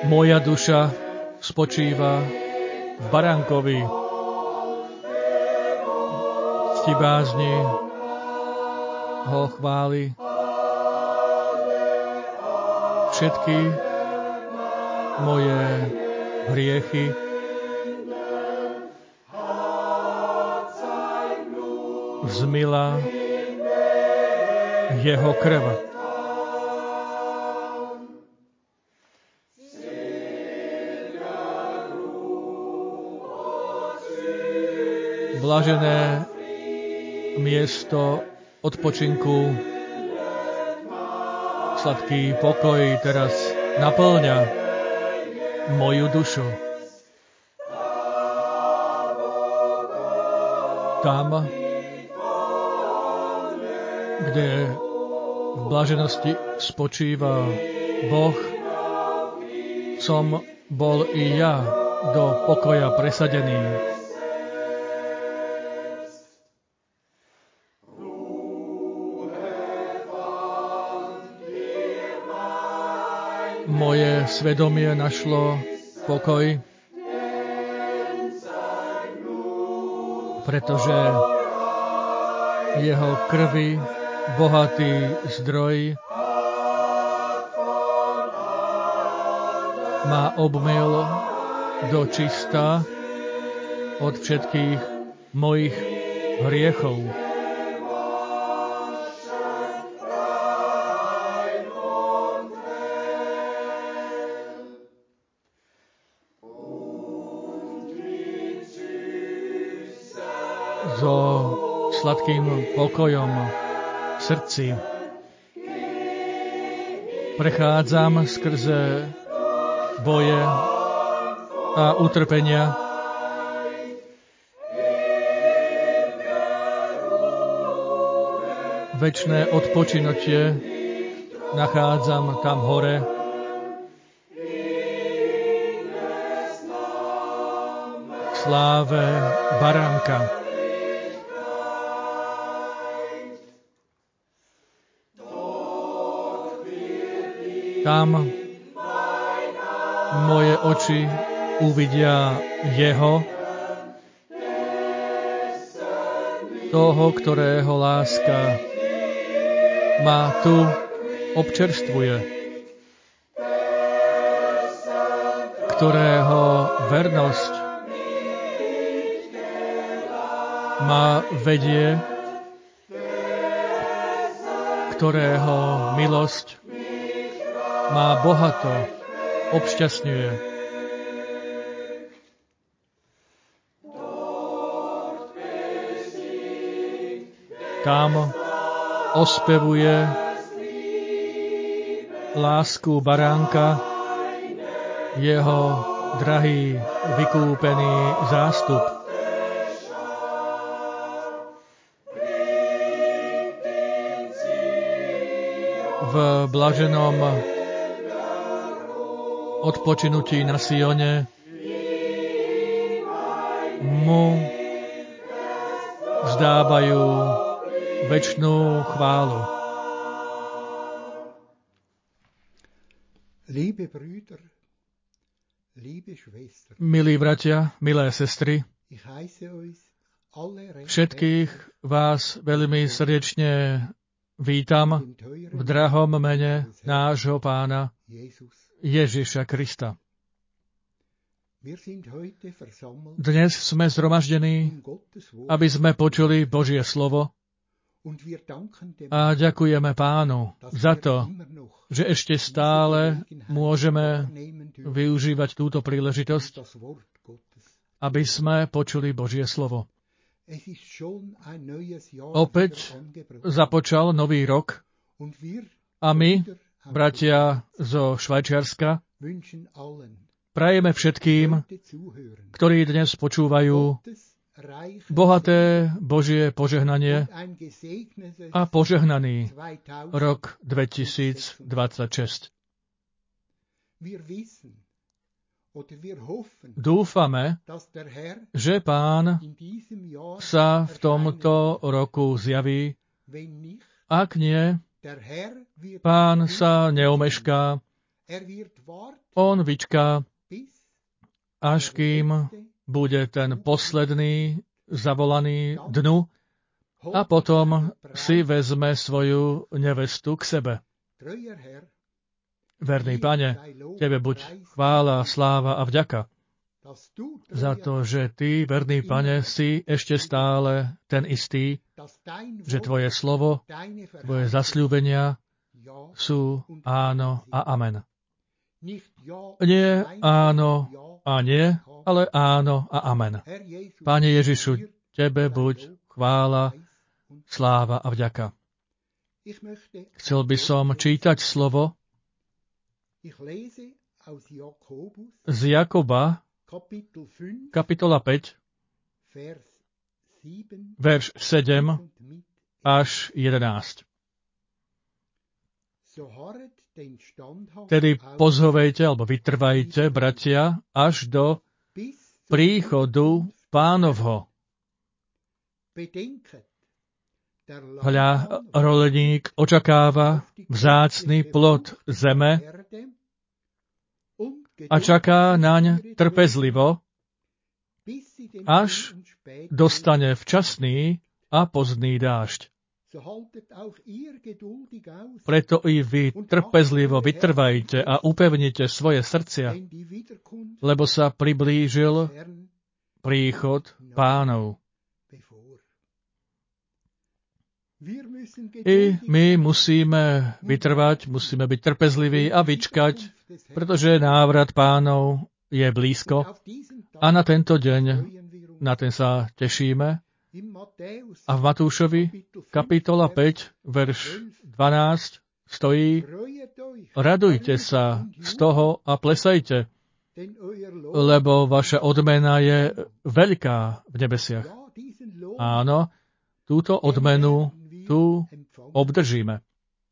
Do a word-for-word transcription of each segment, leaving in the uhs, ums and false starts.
Moja duša spočíva v baránkovi, cti bázni ho chváli. Všetky moje hriechy vzmila jeho krv. Blažené miesto odpočinku, sladký pokoj teraz napĺňa moju dušu. Tam, kde v blaženosti spočíva Boh, som bol i ja do pokoja presadený. Moje svedomie našlo pokoj, pretože jeho krvi bohatý zdroj ma obmyl do čista od všetkých mojich hriechov. So sladkým pokojom v srdci prechádzam skrze boje a utrpenia. Večné odpočinutie nachádzam tam hore. V sláve baránka. Tam moje oči uvidia jeho, toho, ktorého láska ma tu občerstvuje, ktorého vernosť ma vedie, ktorého milosť má bohato obšťastňuje. Tam ospevuje lásku baránka jeho drahý vykúpený zástup. V blaženom odpočinutí na Sione mu vzdávajú večnú chválu. Milí bratia, milé sestry, všetkých vás veľmi srdečne vítam v drahom mene nášho Pána Ježiša Krista. Dnes sme zhromaždení, aby sme počuli Božie slovo a ďakujeme Pánu za to, že ešte stále môžeme využívať túto príležitosť, aby sme počuli Božie slovo. Opäť započal nový rok a my, bratia zo Švajčiarska, prajeme všetkým, ktorí dnes počúvajú, bohaté Božie požehnanie a požehnaný rok dvetisícdvadsaťšesť. Dúfame, že Pán sa v tomto roku zjaví. Ak nie, Pán sa neomešká On vyčká, až kým bude ten posledný zavolaný dnu a potom si vezme svoju nevestu k sebe. Verný Pane, Tebe buď chvála, sláva a vďaka za to, že Ty, verný Pane, si ešte stále ten istý, že Tvoje slovo, Tvoje zasľúbenia sú áno a amen. Nie áno a nie, ale áno a amen. Pane Ježišu, Tebe buď chvála, sláva a vďaka. Chcel by som čítať slovo z Jakoba, kapitola päť, verš sedem až jedenásť. Tedy pozhovejte, alebo vytrvajte, bratia, až do príchodu Pánovho. Hľa, roleník očakáva vzácny plod zeme a čaká naň trpezlivo, až dostane včasný a pozdný dážď. Preto i vy trpezlivo vytrvajte a upevnite svoje srdcia, lebo sa priblížil príchod Pánov. I my musíme vytrvať, musíme byť trpezliví a vyčkať, pretože návrat Pánov je blízko a na tento deň, na ten sa tešíme. A v Matúšovi, kapitola päť, verš dvanásť, stojí: Radujte sa z toho a plesajte, lebo vaša odmena je veľká v nebesiach. Áno, túto odmenu tu obdržíme.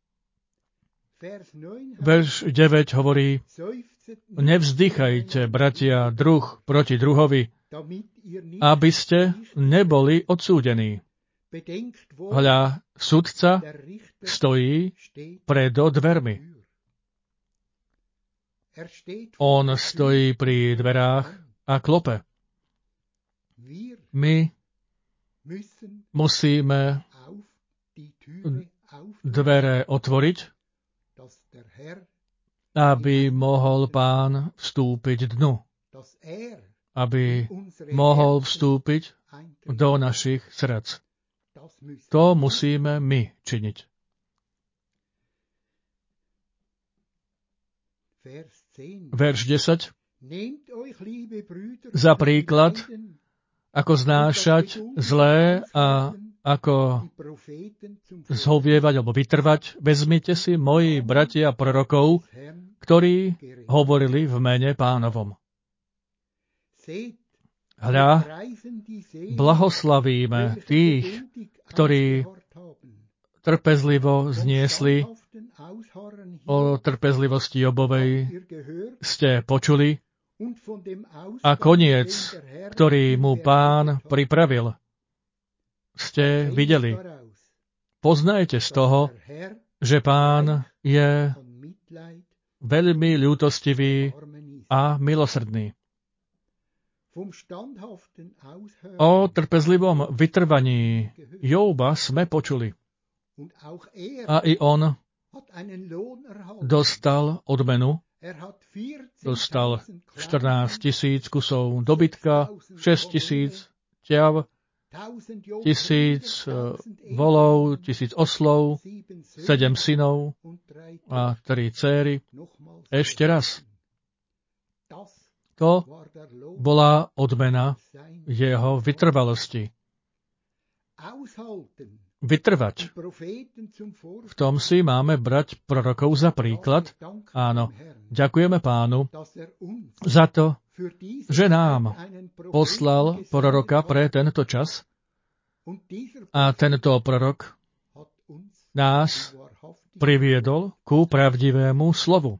Verš deväť hovorí: Nevzdychajte, bratia, druh proti druhovi, aby ste neboli odsúdení. Hľa, sudca stojí predo dvermi. On stojí pri dverách a klope. My musíme dvere otvoriť, aby mohol Pán vstúpiť dnu, aby mohol vstúpiť do našich srdc. To musíme my činiť. Verš desať. Za príklad, ako znášať zlé a ako zhovievať alebo vytrvať, vezmite si moji bratia prorokov, ktorí hovorili v mene Pánovom. Hľa, blahoslavíme tých, ktorí trpezlivo zniesli. O trpezlivosti Jobovej ste počuli a koniec, ktorý mu Pán pripravil, ste videli. Poznajte z toho, že Pán je veľmi ľútostivý a milosrdný. O trpezlivom vytrvaní Joba sme počuli. A i on dostal odmenu. Dostal štrnásť tisíc kusov dobytka, šesť tisíc ťav, tisíc volov, tisíc oslov, sedem synov a tri céry. Ešte raz. To bola odmena jeho vytrvalosti. Vytrvať. V tom si máme brať prorokov za príklad. Áno, ďakujeme Pánu za to, že nám poslal proroka pre tento čas a tento prorok nás priviedol ku pravdivému slovu.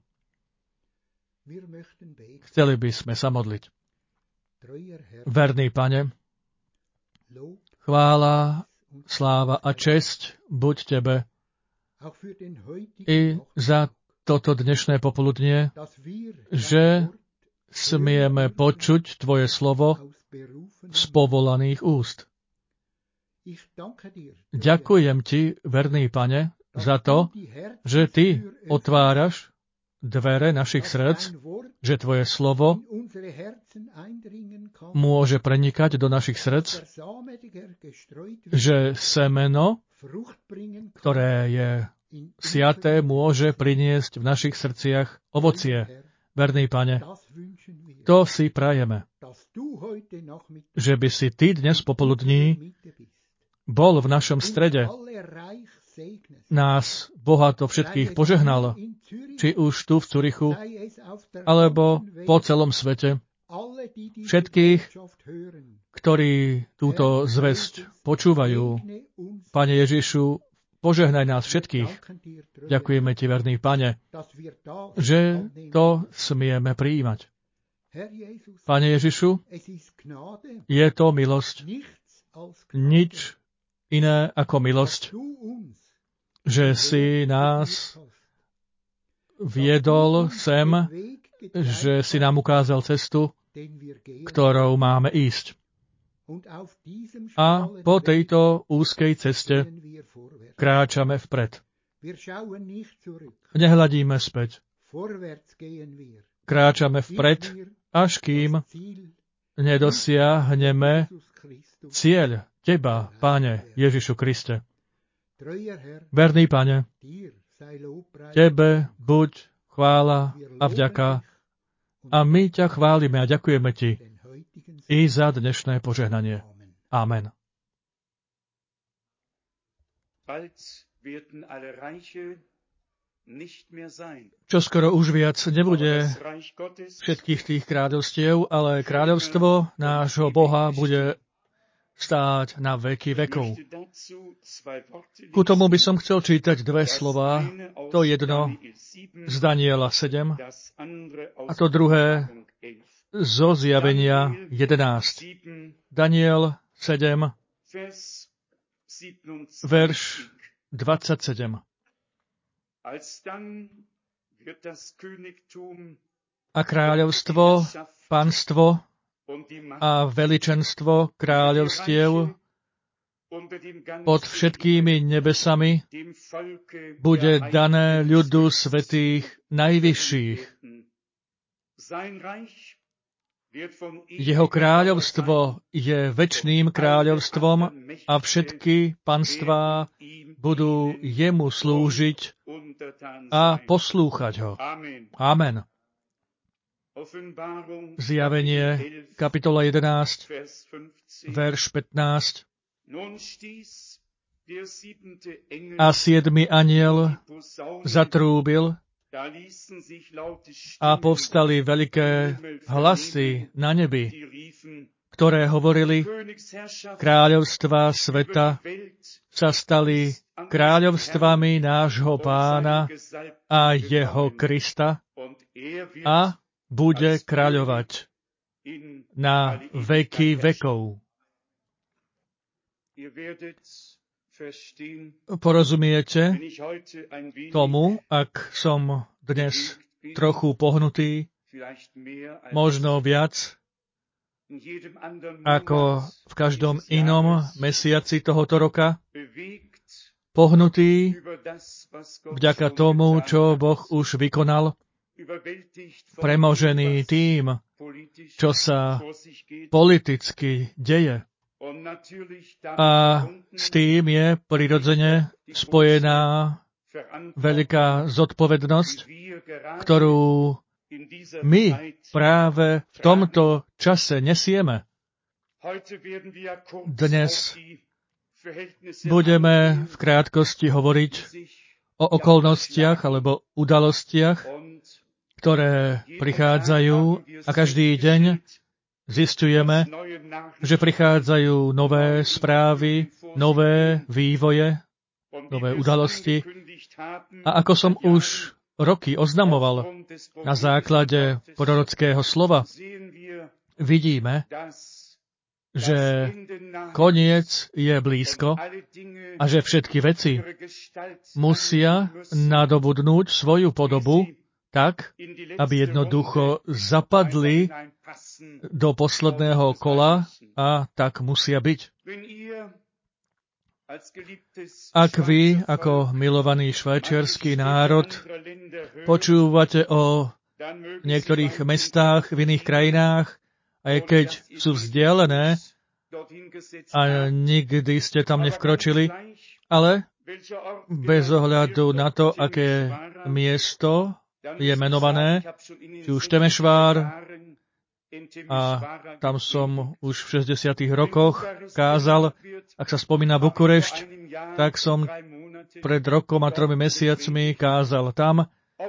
Chceli by sme sa modliť. Verný Pane, chvála, sláva a česť buď Tebe i za toto dnešné popoludnie, že smieme počuť Tvoje slovo z povolaných úst. Ďakujem Ti, verný Pane, za to, že Ty otváraš dvere našich srdc, že Tvoje slovo môže prenikať do našich srdc, že semeno, ktoré je siaté, môže priniesť v našich srdciach ovocie. Verný Pane, to si prajeme, že by si Ty dnes popoludní bol v našom strede, nás bohato všetkých požehnal, či už tu v Curichu, alebo po celom svete. Všetkých, ktorí túto zvesť počúvajú. Pane Ježišu, požehnaj nás všetkých. Ďakujeme Ti, verný Pane, že to smieme prijímať. Pane Ježišu, je to milosť, nič iné ako milosť, že si nás viedol sem, že si nám ukázal cestu, ktorou máme ísť. A po tejto úzkej ceste kráčame vpred. Nehľadíme späť. Kráčame vpred, až kým nedosiahneme cieľ Teba, Pane Ježišu Kriste. Verný Pane, Tebe buď chvála a vďaka a my ťa chválime a ďakujeme Ti i za dnešné požehnanie. Amen. Čoskoro už viac nebude všetkých tých kráľovstiev, ale kráľovstvo nášho Boha bude stáť na veky vekov. Ku tomu by som chcel čítať dve slová, to jedno z Daniela sedem a to druhé zo Zjavenia jedenásť. Daniel sedem, verš dvadsaťsedem. A kráľovstvo, panstvo a veličenstvo kráľovstiev pod všetkými nebesami bude dané ľudu svätých najvyšších. Jeho kráľovstvo je večným kráľovstvom a všetky panstvá budú jemu slúžiť a poslúchať ho. Amen. Zjavenie, kapitola jedenásť, verš pätnásť. A siedmy anjel zatrúbil a povstali veľké hlasy na nebi, ktoré hovorili, kráľovstvá sveta sa stali kráľovstvami nášho Pána a jeho Krista a bude kráľovať na veky vekov. Porozumiete tomu, ak som dnes trochu pohnutý, možno viac ako v každom inom mesiaci tohoto roka, pohnutý vďaka tomu, čo Boh už vykonal, premožený tým, čo sa politicky deje. A s tým je prirodzene spojená veľká zodpovednosť, ktorú my práve v tomto čase nesieme. Dnes budeme v krátkosti hovoriť o okolnostiach alebo udalostiach, ktoré prichádzajú a každý deň zisťujeme, že prichádzajú nové správy, nové vývoje, nové udalosti. A ako som už roky oznamoval na základe prorockého slova, vidíme, že koniec je blízko a že všetky veci musia nadobudnúť svoju podobu tak, aby jednoducho zapadli do posledného kola a tak musia byť. Ak vy, ako milovaný švajčiarsky národ, počúvate o niektorých mestách v iných krajinách, aj keď sú vzdialené a nikdy ste tam nevkročili, ale bez ohľadu na to, aké miesto je menované, či už Temešvár, a tam som už v šesťdesiatych rokoch kázal, ak sa spomína Bukurešť, tak som pred rokom a tromi mesiacmi kázal tam.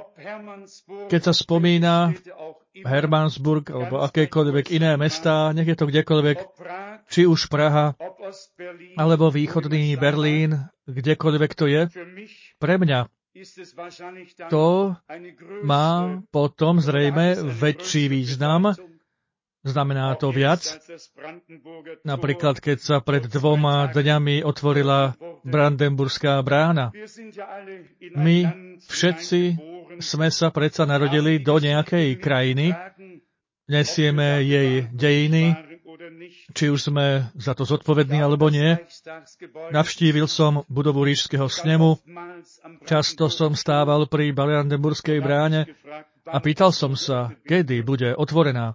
Keď sa spomína Hermannsburg alebo akékoľvek iné mestá, nech je to kdekoľvek, či už Praha, alebo východný Berlín, kdekoľvek to je, pre mňa to má potom zrejme väčší význam. Znamená to viac. Napríklad, keď sa pred dvoma dňami otvorila Brandenburská brána. My všetci sme sa predsa narodili do nejakej krajiny, nesieme jej dejiny, či už sme za to zodpovední alebo nie. Navštívil som budovu Ríšskeho snemu, často som stával pri Brandenburskej bráne a pýtal som sa, kedy bude otvorená.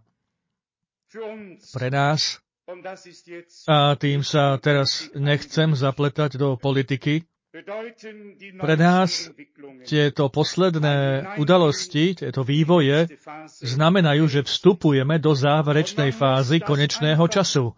Pre nás, a tým sa teraz nechcem zapletať do politiky, pre nás tieto posledné udalosti, tieto vývoje znamenajú, že vstupujeme do záverečnej fázy konečného času.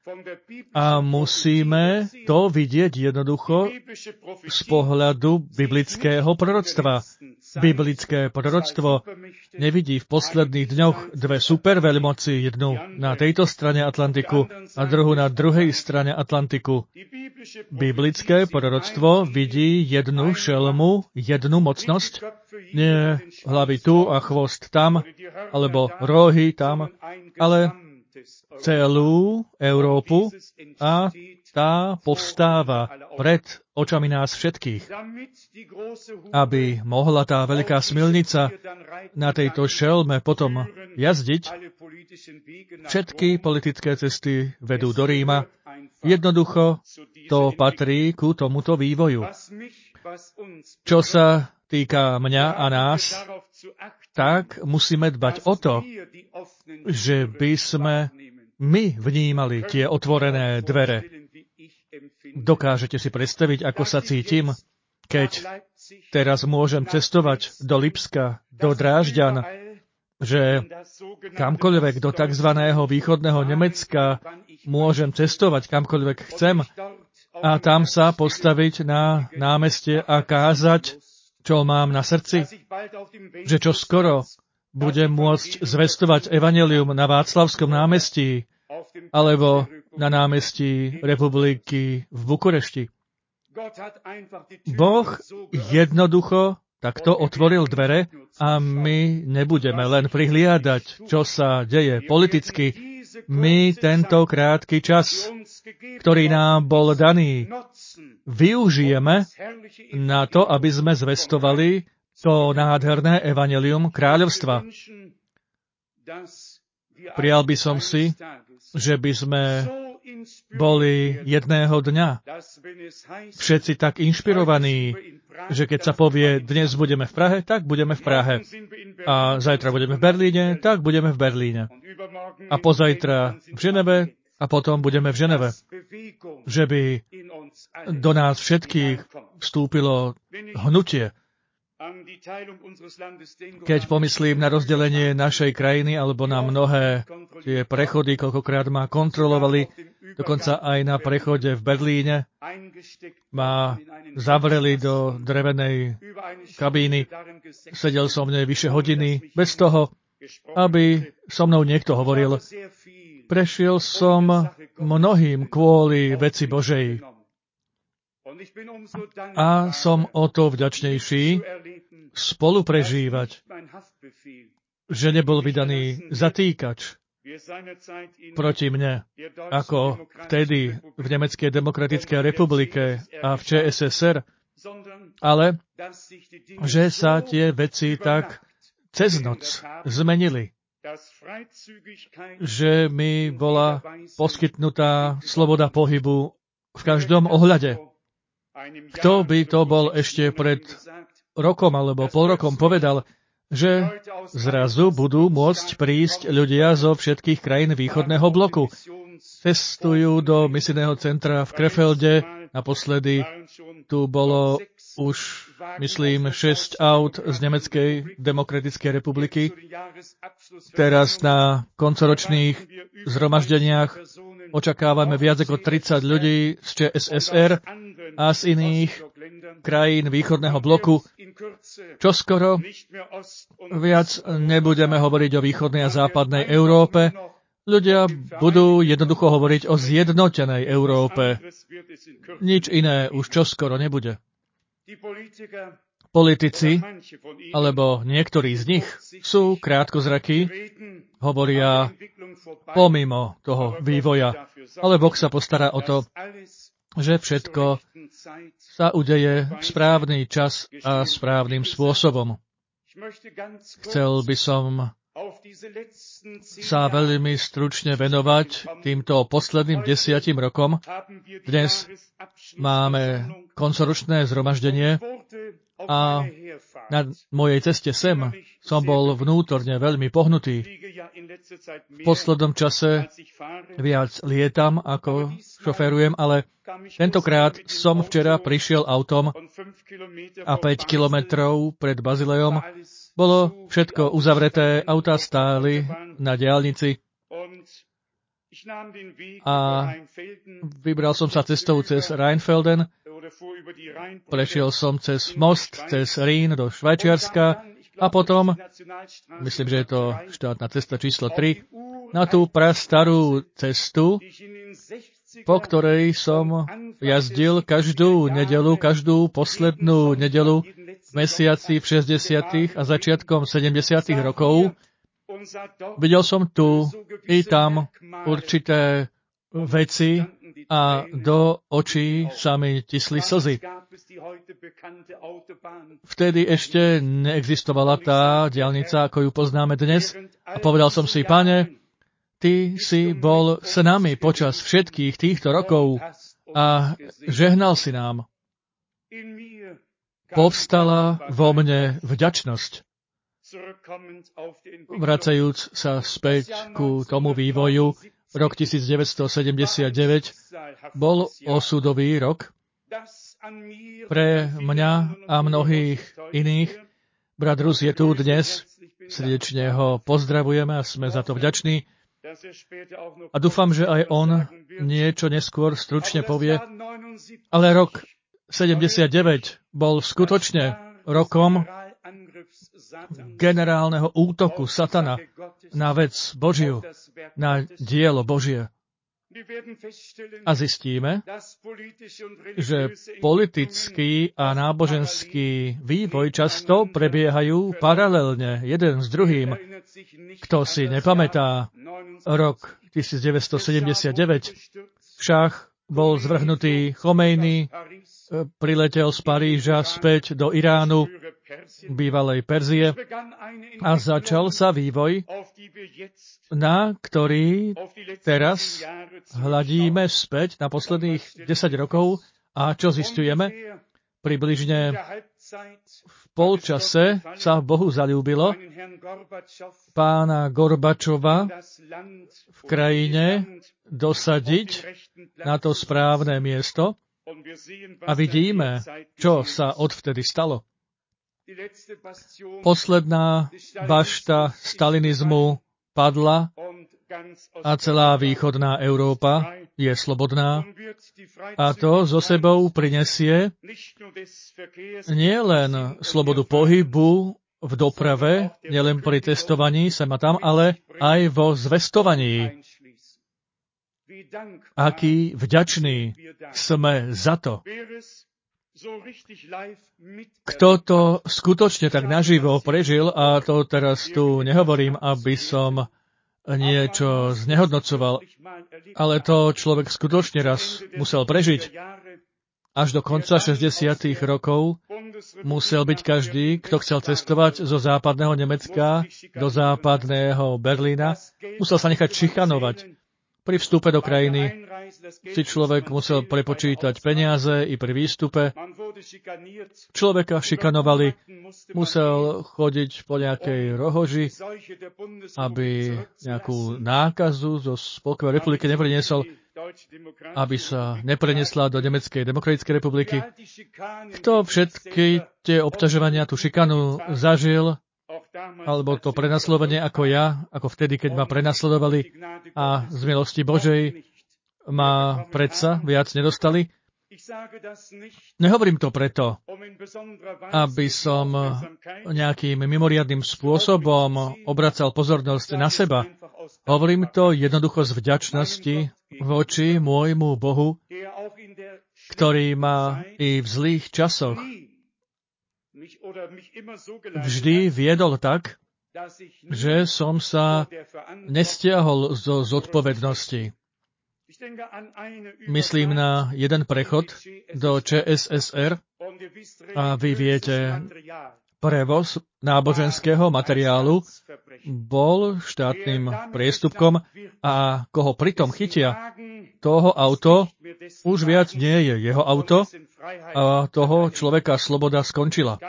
A musíme to vidieť jednoducho z pohľadu biblického proroctva. Biblické proroctvo nevidí v posledných dňoch dve superveľmoci, jednu na tejto strane Atlantiku a druhú na druhej strane Atlantiku. Biblické proroctvo vidí jednu šelmu, jednu mocnosť, nie hlavy tu a chvost tam, alebo rohy tam, ale celú Európu a tá povstáva pred očami nás všetkých, aby mohla tá veľká smilnica na tejto šelme potom jazdiť. Všetky politické cesty vedú do Ríma. Jednoducho to patrí ku tomuto vývoju. Čo sa týka mňa a nás, tak musíme dbať o to, že by sme my vnímali tie otvorené dvere. Dokážete si predstaviť, ako sa cítim, keď teraz môžem cestovať do Lipska, do Drážďan, že kamkoľvek do tzv. Východného Nemecka môžem cestovať, kamkoľvek chcem, a tam sa postaviť na námestie a kázať, čo mám na srdci, že čo skoro budem môcť zvestovať evanjelium na Václavskom námestí alebo na námestí Republiky v Bukurešti. Boh jednoducho takto otvoril dvere a my nebudeme len prihliadať, čo sa deje politicky. My tento krátky čas, ktorý nám bol daný, využijeme na to, aby sme zvestovali to nádherné evanjelium kráľovstva. Prijal by som si, že by sme boli jedného dňa všetci tak inšpirovaní, že keď sa povie, dnes budeme v Prahe, tak budeme v Prahe. A zajtra budeme v Berlíne, tak budeme v Berlíne. A pozajtra v Ženeve, a potom budeme v Ženeve. Že by do nás všetkých vstúpilo hnutie. Keď pomyslím na rozdelenie našej krajiny alebo na mnohé tie prechody, koľkokrát ma kontrolovali, dokonca aj na prechode v Berlíne ma zavreli do drevenej kabíny. Sedel som v nej vyše hodiny bez toho, aby so mnou niekto hovoril. Prešiel som mnohým kvôli veci Božej. A som o to vďačnejší spolu prežívať, že nebol vydaný zatýkač, proti mne, ako vtedy v Nemeckej demokratickej republike a v ČSSR, ale že sa tie veci tak cez noc zmenili, že mi bola poskytnutá sloboda pohybu v každom ohľade. Kto by to bol ešte pred rokom alebo pol rokom povedal, že zrazu budú môcť prísť ľudia zo všetkých krajín východného bloku. Cestujú do misijného centra v Krefelde. Naposledy tu bolo už, myslím, šesť aut z Nemeckej demokratickej republiky. Teraz na koncoročných zhromaždeniach očakávame viac ako tridsať ľudí z ČSSR a z iných krajín východného bloku. Čoskoro viac nebudeme hovoriť o východnej a západnej Európe. Ľudia budú jednoducho hovoriť o zjednotenej Európe. Nič iné už čoskoro nebude. Politici, alebo niektorí z nich, sú krátkozrakí, hovoria pomimo toho vývoja. Ale Boh sa postará o to, že všetko sa udeje v správny čas a správnym spôsobom. Chcel by som sa veľmi stručne venovať týmto posledným desiatim rokom. Dnes máme koncoročné zhromaždenie a na mojej ceste sem som bol vnútorne veľmi pohnutý. V poslednom čase viac lietam, ako šoférujem, ale tentokrát som včera prišiel autom a päť kilometrov pred Bazilejom bolo všetko uzavreté, autá stáli na diaľnici a vybral som sa cestou cez Rheinfelden, prešiel som cez most, cez Rín do Švajčiarska a potom, myslím, že je to štátna cesta číslo tri, na tú prastarú cestu, po ktorej som jazdil každú nedeľu, každú poslednú nedeľu v mesiaci v šesťdesiatych a začiatkom sedemdesiatych rokov. Videl som tu i tam určité veci a do očí sa mi tisli slzy. Vtedy ešte neexistovala tá diaľnica, ako ju poznáme dnes, a povedal som si, Pane, Ty si bol s nami počas všetkých týchto rokov a žehnal si nám. Povstala vo mne vďačnosť. Vracajúc sa späť ku tomu vývoju, rok devätnásťsedemdesiatdeväť bol osudový rok pre mňa a mnohých iných. Brat Rus je tu dnes, srdečne ho pozdravujeme a sme za to vďační. A dúfam, že aj on niečo neskôr stručne povie. Ale rok sedemdesiatdeväť bol skutočne rokom generálneho útoku satana na vec Božiu, na dielo Božie. A zistíme, že politický a náboženský vývoj často prebiehajú paralelne, jeden s druhým. Kto si nepamätá, rok devätnásťsedemdesiatdeväť však bol zvrhnutý Chomejny, priletel z Paríža späť do Iránu, bývalej Perzie, a začal sa vývoj, na ktorý teraz hľadíme späť na posledných desať rokov a čo zistujeme? Približne v polčase sa Bohu zaľúbilo pána Gorbačova v krajine dosadiť na to správne miesto a vidíme, čo sa odvtedy stalo. Posledná bašta stalinizmu padla a celá východná Európa je slobodná a to so sebou prinesie nielen slobodu pohybu v doprave, nielen pri testovaní sem a tam, ale aj vo zvestovaní. Aký vďační sme za to. Kto to skutočne tak naživo prežil, a to teraz tu nehovorím, aby som niečo znehodnocoval, ale to človek skutočne raz musel prežiť. Až do konca šesťdesiatych rokov musel byť každý, kto chcel cestovať zo západného Nemecka do západného Berlína, musel sa nechať šikanovať. Pri vstupe do krajiny si človek musel prepočítať peniaze i pri výstupe. Človeka šikanovali, musel chodiť po nejakej rohoži, aby nejakú nákazu zo Spolkovej republiky nepriniesol, aby sa neprenesla do Nemeckej demokratickej republiky. Kto všetky tie obťažovania, tú šikanu zažil, alebo to prenasledovanie ako ja, ako vtedy, keď ma prenasledovali a z milosti Božej ma predsa viac nedostali. Nehovorím to preto, aby som nejakým mimoriadnym spôsobom obracal pozornosť na seba. Hovorím to jednoducho z vďačnosti voči môjmu Bohu, ktorý ma i v zlých časoch vždy viedol tak, že som sa nestiahol zo zodpovednosti. Myslím na jeden prechod do ČSSR a vy viete, prevoz náboženského materiálu bol štátnym priestupkom a koho pritom chytia, toho auto už viac nie je jeho auto a toho človeka sloboda skončila.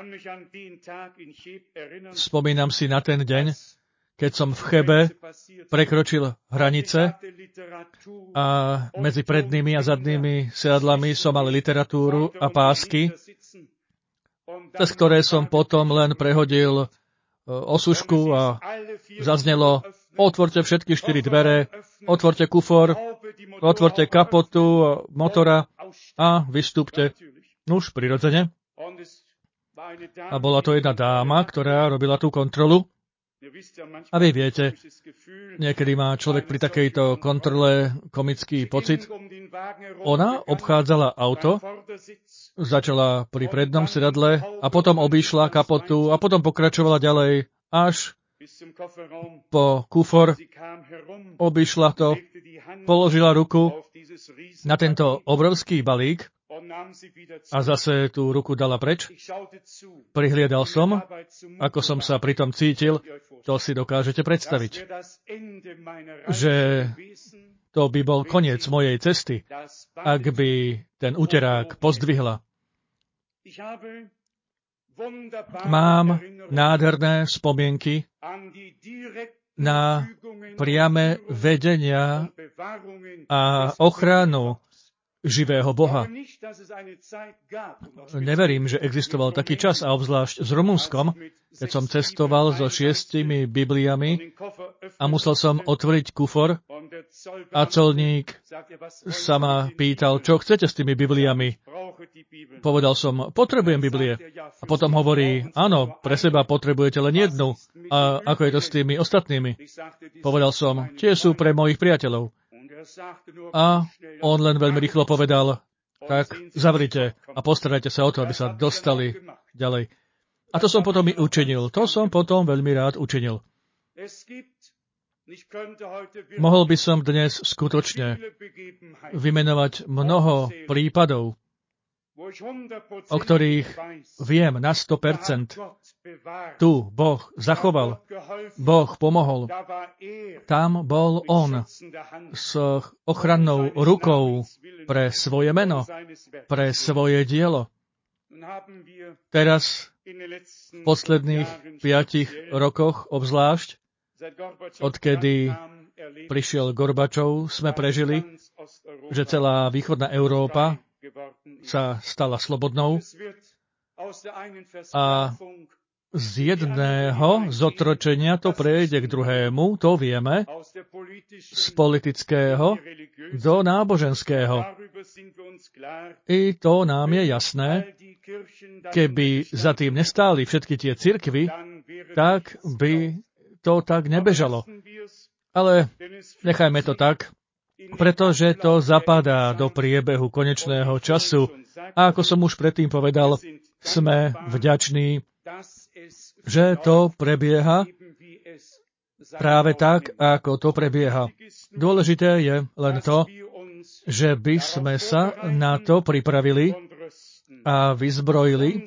Spomínam si na ten deň, keď som v Chebe prekročil hranice a medzi prednými a zadnými sedadlami som mal literatúru a pásky, cez ktoré som potom len prehodil osušku a zaznelo: otvorte všetky štyri dvere, otvorte kufor, otvorte kapotu motora a vystúpte. Nuž, prirodzene. A bola to jedna dáma, ktorá robila tú kontrolu. A vy viete, niekedy má človek pri takejto kontrole komický pocit. Ona obchádzala auto, začala pri prednom sedadle a potom obýšla kapotu a potom pokračovala ďalej až po kufor, obýšla to, položila ruku na tento obrovský balík a zase tú ruku dala preč. Prihliadal som, ako som sa pri tom cítil, to si dokážete predstaviť, že to by bol koniec mojej cesty, ak by ten uterák pozdvihla. Mám nádherné spomienky na priame vedenia a ochranu živého Boha. Neverím, že existoval taký čas, a obzvlášť s Rumunskom, keď som cestoval so šiestimi Bibliami a musel som otvoriť kufor a colník sa ma pýtal, čo chcete s tými Bibliami. Povedal som, potrebujem Biblie. A potom hovorí, áno, pre seba potrebujete len jednu. A ako je to s tými ostatnými? Povedal som, tie sú pre mojich priateľov. A on len veľmi rýchlo povedal, tak zavrite a postarajte sa o to, aby sa dostali ďalej. A to som potom i učinil. To som potom veľmi rád učinil. Mohol by som dnes skutočne vymenovať mnoho prípadov, o ktorých viem na sto percent. Tu Boh zachoval, Boh pomohol. Tam bol On s ochrannou rukou pre svoje meno, pre svoje dielo. Teraz, v posledných piatich rokoch obzvlášť, odkedy prišiel Gorbačov, sme prežili, že celá východná Európa sa stala slobodnou a z jedného zotročenia to prejde k druhému, to vieme, z politického do náboženského. I to nám je jasné, keby za tým nestáli všetky tie cirkvy, tak by to tak nebežalo. Ale nechajme to tak, pretože to zapadá do priebehu konečného času. A ako som už predtým povedal, sme vďační, že to prebieha práve tak, ako to prebieha. Dôležité je len to, že by sme sa na to pripravili a vyzbrojili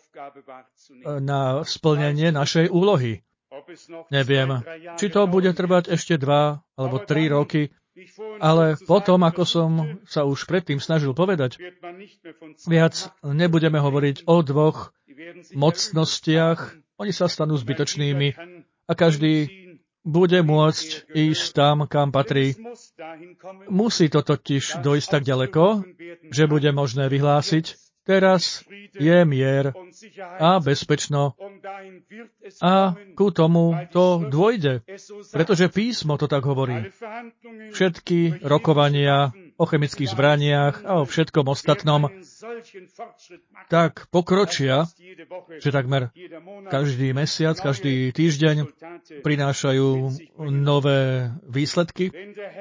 na splnenie našej úlohy. Neviem, či to bude trvať ešte dva alebo tri roky, ale potom, ako som sa už predtým snažil povedať, viac nebudeme hovoriť o dvoch mocnostiach, oni sa stanú zbytočnými a každý bude môcť ísť tam, kam patrí. Musí to totiž dojsť tak ďaleko, že bude možné vyhlásiť, teraz je mier a bezpečno a ku tomu to dôjde, pretože písmo to tak hovorí. Všetky rokovania o chemických zbraniach a o všetkom ostatnom tak pokročia, že takmer každý mesiac, každý týždeň prinášajú nové výsledky.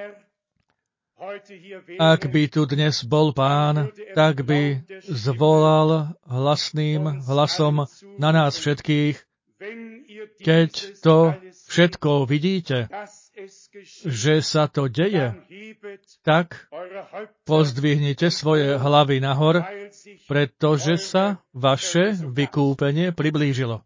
Ak by tu dnes bol Pán, tak by zvolal hlasným hlasom na nás všetkých, keď to všetko vidíte, že sa to deje, tak pozdvihnite svoje hlavy nahor, pretože sa vaše vykúpenie priblížilo.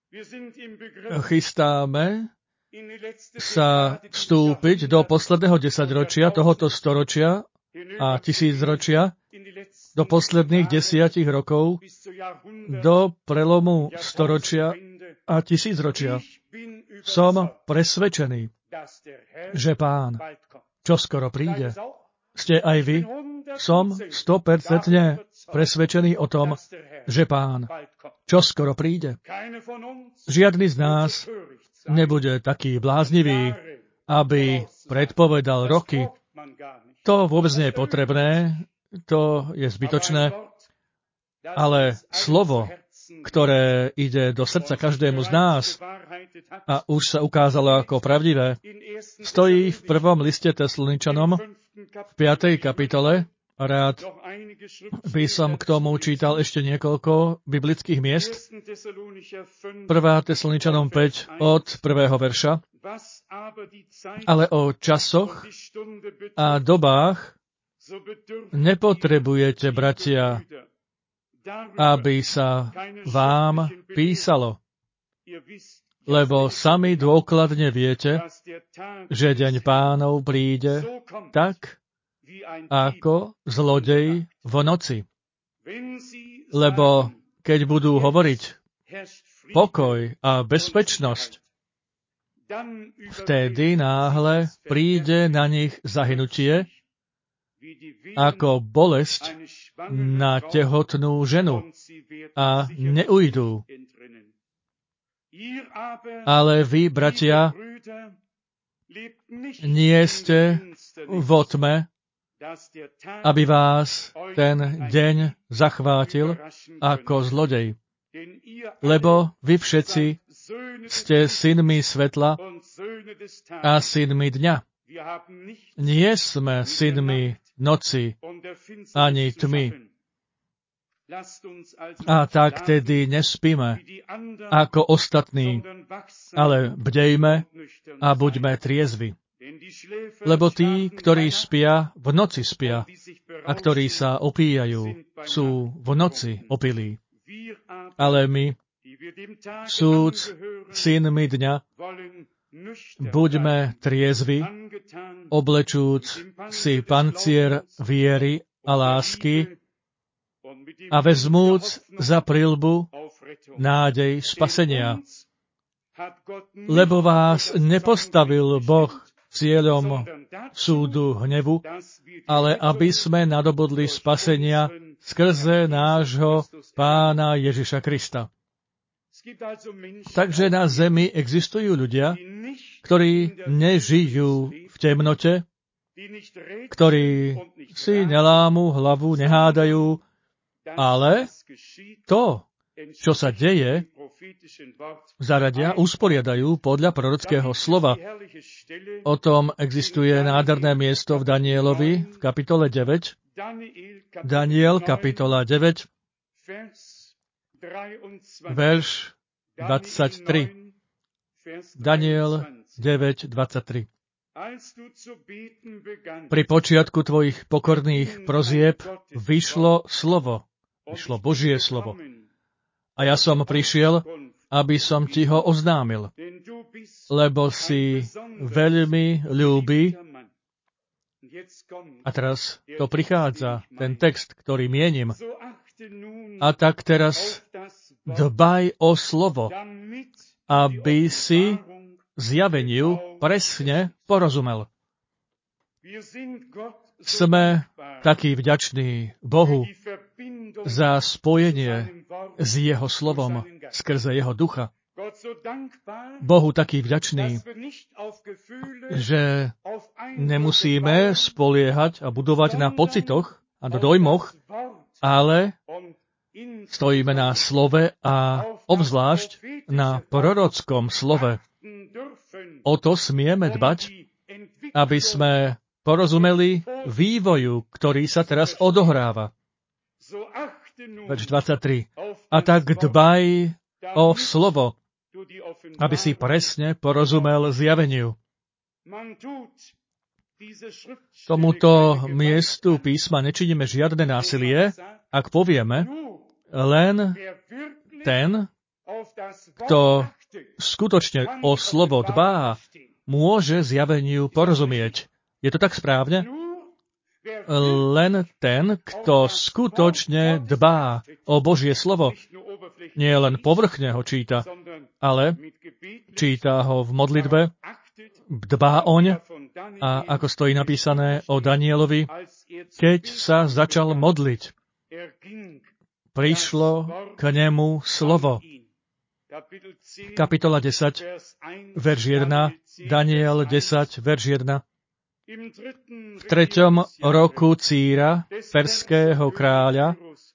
Chystáme sa vstúpiť do posledného desaťročia tohoto storočia a tisícročia, do posledných desiatich rokov, do prelomu storočia a tisícročia. Som presvedčený, že Pán čoskoro príde. Ste aj vy? Som sto percent presvedčený o tom, že Pán čoskoro príde. Žiadny z nás nebude taký bláznivý, aby predpovedal roky. To vôbec nie je potrebné, to je zbytočné, ale slovo, ktoré ide do srdca každému z nás a už sa ukázalo ako pravdivé, stojí v prvom liste Tesaloničanom v piatej kapitole. Rád by som k tomu čítal ešte niekoľko biblických miest. prvá Tesaloničanom päť od prvého verša. Ale o časoch a dobách nepotrebujete, bratia, aby sa vám písalo, lebo sami dôkladne viete, že deň Pánov príde tak, ako zlodej v noci. Lebo keď budú hovoriť pokoj a bezpečnosť, vtedy náhle príde na nich zahynutie ako bolesť na tehotnú ženu a neujdú. Ale vy, bratia, nie ste vo tme, aby vás ten deň zachvátil ako zlodej. Lebo vy všetci ste synmi svetla a synmi dňa. Nie sme synmi noci ani tmy. A tak tedy nespíme ako ostatní, ale bdejme a buďme triezvi. Lebo tí, ktorí spia, v noci spia, a ktorí sa opíjajú, sú v noci opilí. Ale my, súd synmi dňa, buďme triezvi, oblečúc si pancier viery a lásky a vezmúc za prilbu nádej spasenia. Lebo vás nepostavil Boh cieľom súdu hnevu, ale aby sme nadobudli spasenia skrze nášho Pána Ježiša Krista. Takže na zemi existujú ľudia, ktorí nežijú v temnote, ktorí si nelámu hlavu, nehádajú, ale to, čo sa deje, zaradia, usporiadajú podľa prorockého slova. O tom existuje nádherné miesto v Danielovi v kapitole deväť. Daniel, kapitola deväť, verš dvadsaťtri. Daniel deväť dvadsaťtri. Pri počiatku tvojich pokorných prozieb vyšlo slovo, vyšlo Božie slovo. A ja som prišiel, aby som ti ho oznámil, lebo si veľmi ľúbi. A teraz to prichádza, ten text, ktorý mienim. A tak teraz dbaj o slovo, aby si zjaveniu presne porozumel. Sme takí vďační Bohu za spojenie s Jeho slovom skrze Jeho ducha. Bohu taký vďačný, že nemusíme spoliehať a budovať na pocitoch a na dojmoch, ale stojíme na slove a obzvlášť na prorockom slove. O to smieme dbať, aby sme porozumeli vývoju, ktorý sa teraz odohráva. Verš dvadsaťtri. A tak dbaj o slovo, aby si presne porozumel zjaveniu. Tomuto miestu písma nečiníme žiadne násilie, ak povieme, len ten, kto skutočne o slovo dbá, môže zjaveniu porozumieť. Je to tak správne? Len ten, kto skutočne dbá o Božie slovo, nie len povrchne ho číta, ale číta ho v modlitbe, dbá oň a ako stojí napísané o Danielovi, keď sa začal modliť, prišlo k nemu slovo. Kapitola desať, verš jeden, Daniel desať, verš jeden. V treťom roku Círa, perského kráľa,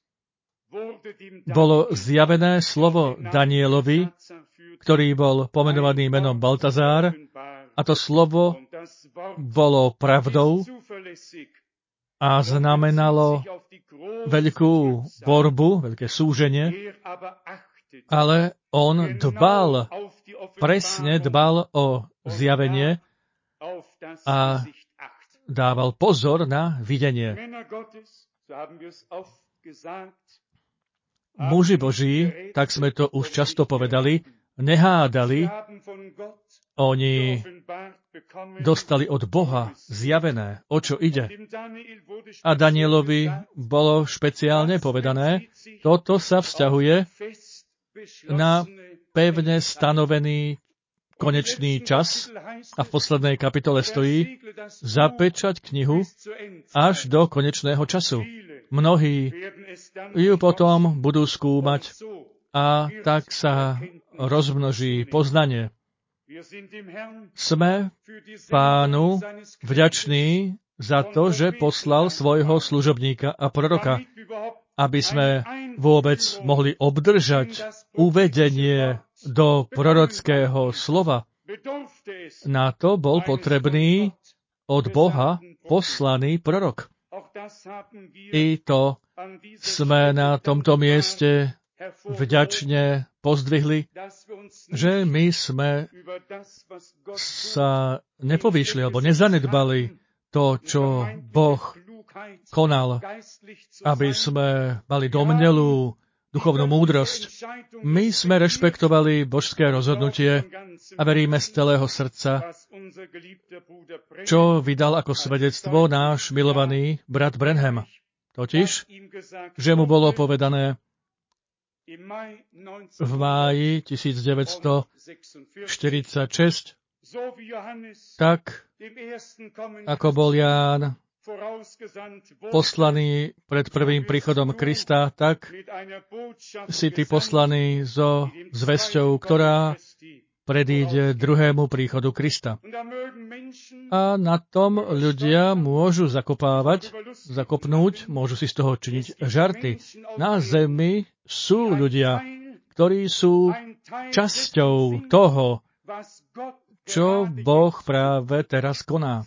bolo zjavené slovo Danielovi, ktorý bol pomenovaný menom Baltazár, a to slovo bolo pravdou a znamenalo veľkú borbu, veľké súženie, ale on dbal, presne dbal o zjavenie a dával pozor na videnie. Muži Boží, tak sme to už často povedali, nehádali, oni dostali od Boha zjavené, o čo ide. A Danielovi bolo špeciálne povedané, toto sa vzťahuje na pevne stanovený konečný čas a v poslednej kapitole stojí zapečať knihu až do konečného času. Mnohí ju potom budú skúmať a tak sa rozmnoží poznanie. Sme Pánu vďační za to, že poslal svojho služobníka a proroka, aby sme vôbec mohli obdržať uvedenie do prorockého slova. Na to bol potrebný od Boha poslaný prorok. I to sme na tomto mieste vďačne pozdvihli, že my sme sa nepovýšli alebo nezanedbali to, čo Boh konal, aby sme mali domnelú duchovnú múdrosť. My sme rešpektovali božské rozhodnutie a veríme z celého srdca, čo vydal ako svedectvo náš milovaný brat Branham. Totiž, že mu bolo povedané v máji devätnásťstoštyridsaťšesť, tak ako bol Ján poslaný pred prvým príchodom Krista, tak si ty poslaný so zvesťou, ktorá predíde druhému príchodu Krista. A na tom ľudia môžu zakopávať, zakopnúť, môžu si z toho činiť žarty. Na zemi sú ľudia, ktorí sú časťou toho, čo Boh práve teraz koná.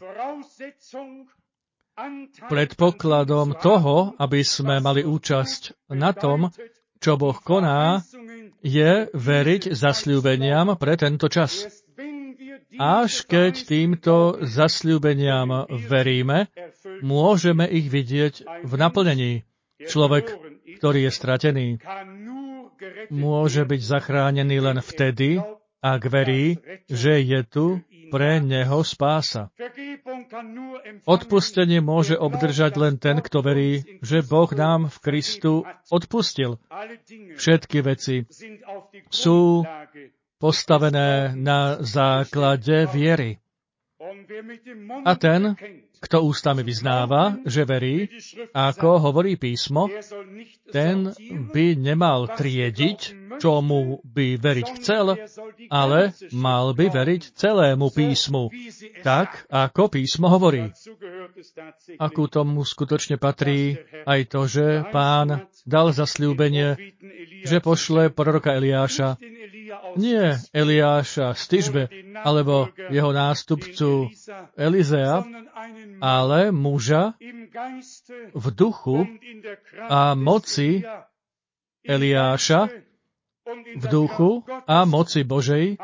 Predpokladom toho, aby sme mali účasť na tom, čo Boh koná, je veriť zasľúbeniam pre tento čas. Až keď týmto zasľúbeniam veríme, môžeme ich vidieť v naplnení. Človek, ktorý je stratený, môže byť zachránený len vtedy, ak verí, že je tu pre neho spása. Odpustenie môže obdržať len ten, kto verí, že Boh nám v Kristu odpustil. Všetky veci sú postavené na základe viery. A ten, kto ústami vyznáva, že verí, ako hovorí písmo, ten by nemal triediť, čomu by veriť chcel, ale mal by veriť celému písmu, tak, ako písmo hovorí. A ku tomu skutočne patrí aj to, že Pán dal zasľúbenie, že pošle proroka Eliáša, nie Eliáša z Tišbe, alebo jeho nástupcu Elizea, ale muža v duchu a moci Eliáša, v duchu a moci Božej,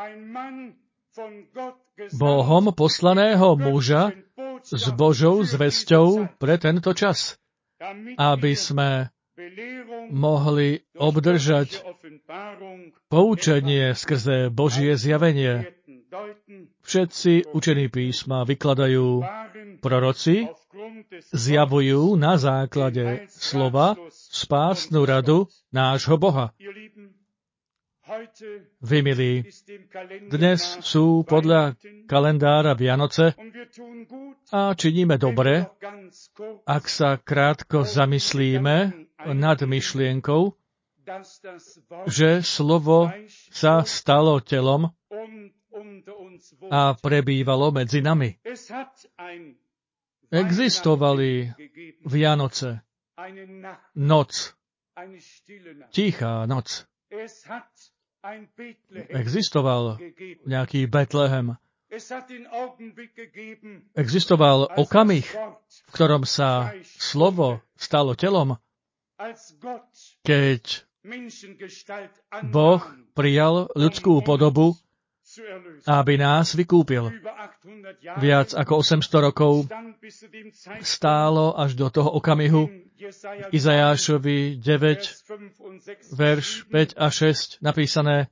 Bohom poslaného muža s Božou zvesťou pre tento čas, aby sme mohli obdržať poučenie skrze Božie zjavenie. Všetci učení písma vykladajú, proroci zjavujú na základe slova spásnu radu nášho Boha. Vy, milí, dnes sú podľa kalendára Vianoce a činíme dobre, ak sa krátko zamyslíme nad myšlienkou, že slovo sa stalo telom a prebývalo medzi nami. Existovali Vianoce, noc, tichá noc. Existoval nejaký Betlehem. Existoval okamih, v ktorom sa slovo stalo telom, keď Boh prijal ľudskú podobu, aby nás vykúpil. Viac ako osemsto rokov stálo až do toho okamihu v Izajášovi deväť, verš päť a šesť napísané: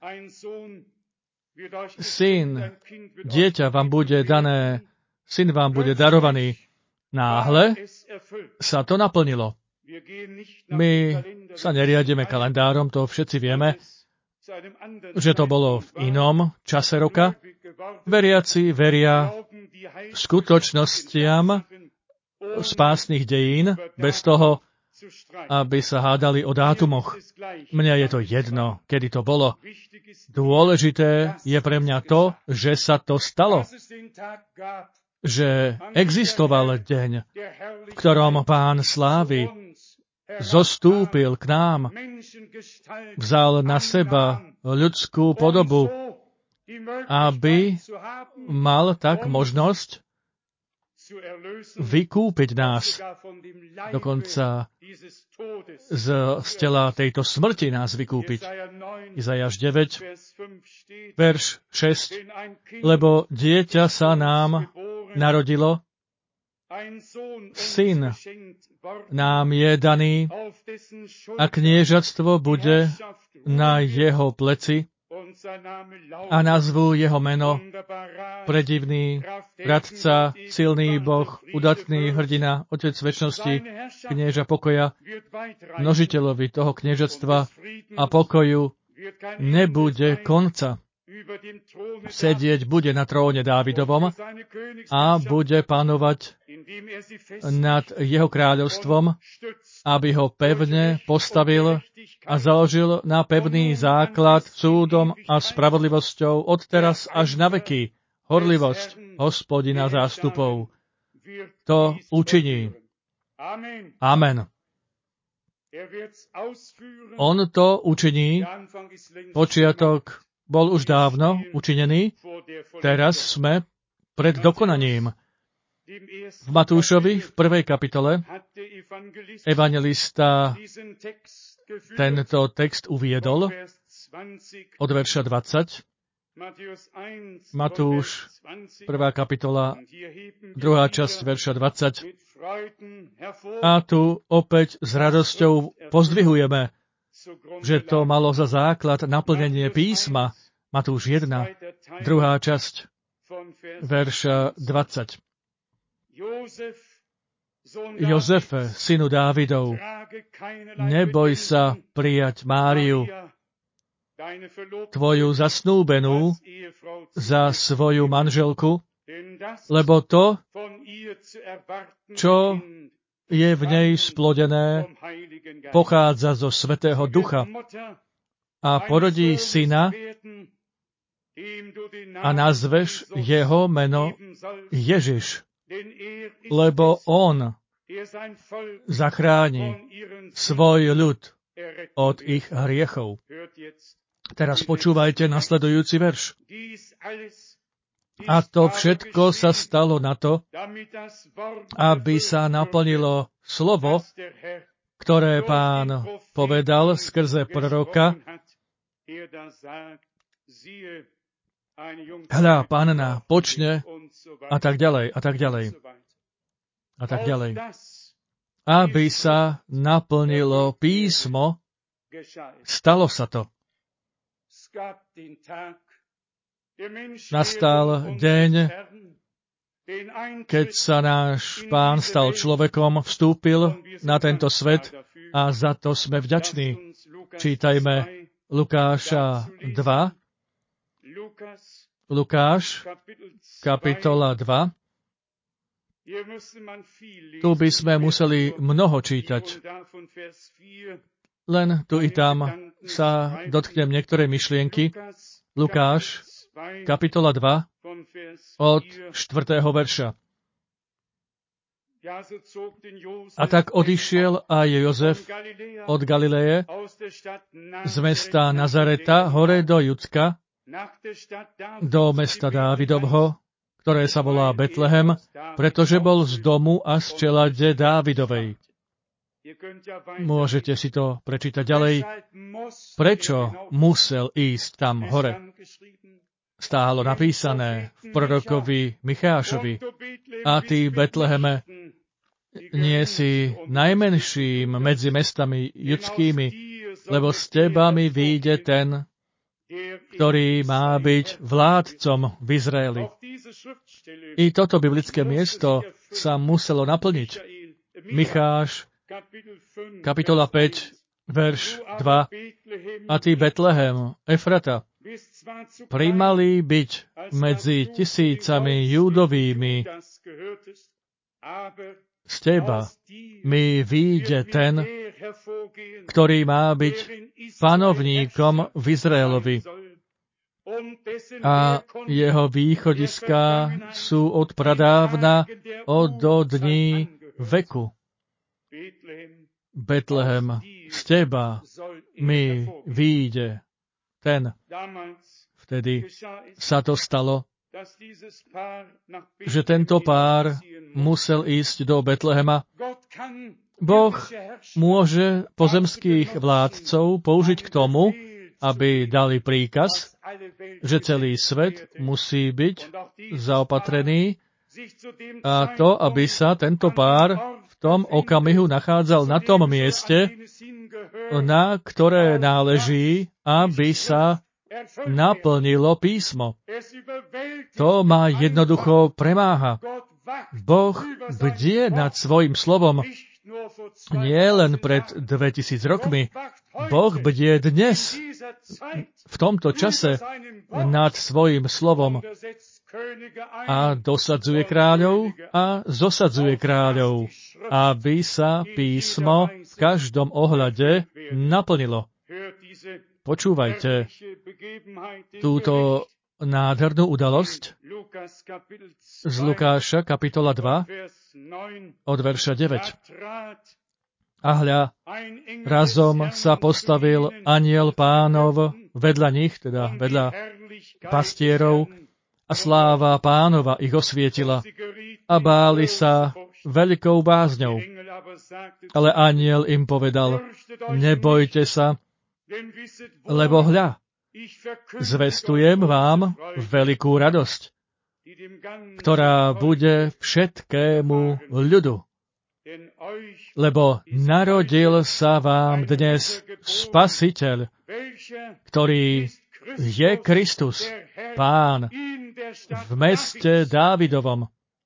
Syn, dieťa vám bude dané, syn vám bude darovaný. Náhle sa to naplnilo. My sa neriadime kalendárom, to všetci vieme, že to bolo v inom čase roka. Veriaci veria skutočnostiam spásnych dejín bez toho, aby sa hádali o dátumoch. Mne je to jedno, kedy to bolo. Dôležité je pre mňa to, že sa to stalo. Že existoval deň, v ktorom Pán slávy zostúpil k nám, vzal na seba ľudskú podobu, aby mal tak možnosť vykúpiť nás. Dokonca z, z tela tejto smrti nás vykúpiť. Izajáš deväť, verš šesť. Lebo dieťa sa nám narodilo, syn nám je daný a kniežatstvo bude na jeho pleci a nazvú jeho meno Predivný, Radca, Silný Boh, Udatný hrdina, Otec večnosti, Knieža pokoja. Množiteľovi toho kniežatstva a pokoju nebude konca. Sedieť bude na tróne Dávidovom a bude panovať nad jeho kráľovstvom, aby ho pevne postavil a založil na pevný základ súdom a spravodlivosťou od teraz až na veky. Horlivosť Hospodina zástupov to učiní. Amen. On to učiní. Počiatok bol už dávno učinený, teraz sme pred dokonaním. V Matúšovi v prvej kapitole evanjelista tento text uviedol od verša dvadsať. Matúš, prvá kapitola, druhá časť, verša dvadsať. A tu opäť s radosťou pozdvihujeme, že to malo za základ naplnenie písma. Matúš jeden, druhá časť, verša dvadsať. Jozefe, synu Dávidov, neboj sa prijať Máriu, tvoju zasnúbenú, za svoju manželku, lebo to, čo je v nej splodené, pochádza zo Svätého Ducha a porodí syna a nazveš jeho meno Ježiš, lebo on zachráni svoj ľud od ich hriechov. Teraz počúvajte nasledujúci verš. A to všetko sa stalo na to, aby sa naplnilo slovo, ktoré Pán povedal skrze proroka. Hľa, panna počne a tak ďalej, a tak ďalej, a tak ďalej. Aby sa naplnilo písmo, stalo sa to. Nastal deň, keď sa náš Pán stal človekom, vstúpil na tento svet a za to sme vďační. Čítajme Lukáša dva. Lukáš, kapitola dva. Tu by sme museli mnoho čítať. Len tu i tam sa dotknem niektoré myšlienky. Lukáš, kapitola dva, od štvrtého verša. A tak odišiel aj Jozef od Galileje z mesta Nazareta hore do Judska, do mesta Dávidovho, ktoré sa volá Betlehem, pretože bol z domu a z čelade Dávidovej. Môžete si to prečítať ďalej. Prečo musel ísť tam hore? Stálo napísané v prorokovi Michášovi. A ty, Betleheme, nie si najmenším medzi mestami judskými, lebo z teba mi vyjde ten, ktorý má byť vládcom v Izraeli. I toto biblické miesto sa muselo naplniť. Micháš, kapitola päť, verš dva. A ty, Betlehem, Efrata, primalý byť medzi tisícami júdovými, z teba mi vyjde ten, ktorý má byť panovníkom v Izraelovi. A jeho východiská sú od pradávna od do dní veku. Betlehem, z teba mi vyjde ten. Vtedy sa to stalo, že tento pár musel ísť do Betlehema. Boh môže pozemských vládcov použiť k tomu, aby dali príkaz, že celý svet musí byť zaopatrený a to, aby sa tento pár v tom okamihu nachádzal na tom mieste, na ktoré náleží, aby sa naplnilo písmo. To ma jednoducho premáha. Boh bdie nad svojim slovom nie len pred dvetisíc rokmi. Boh bdie dnes, v tomto čase, nad svojim slovom a dosadzuje kráľov a zosadzuje kráľov, aby sa písmo v každom ohľade naplnilo. Počúvajte túto nádhernú udalosť z Lukáša, kapitola dva, od verša deväť. A hľa, razom sa postavil anjel Pánov vedľa nich, teda vedľa pastierov, a sláva Pánova ich osvietila a báli sa veľkou bázňou. Ale anjel im povedal, nebojte sa, lebo hľa, Zvestujem vám veľkú radosť, ktorá bude všetkému ľudu. Lebo narodil sa vám dnes Spasiteľ, ktorý je Kristus, Pán, v meste Dávidovom.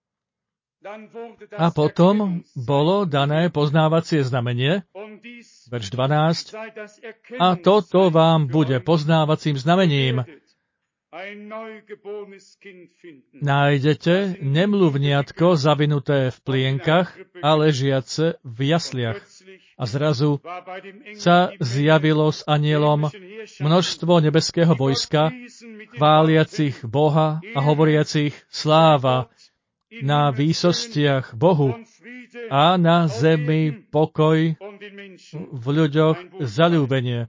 A potom bolo dané poznávacie znamenie, verš dvanásť, a toto vám bude poznávacím znamením. Nájdete nemluvniatko zavinuté v plienkach a ležiace v jasliach. A zrazu sa zjavilo s anielom množstvo nebeského vojska, chváliacich Boha a hovoriacich sláva na výsostiach Bohu a na zemi pokoj, v ľuďoch zaľúbenie.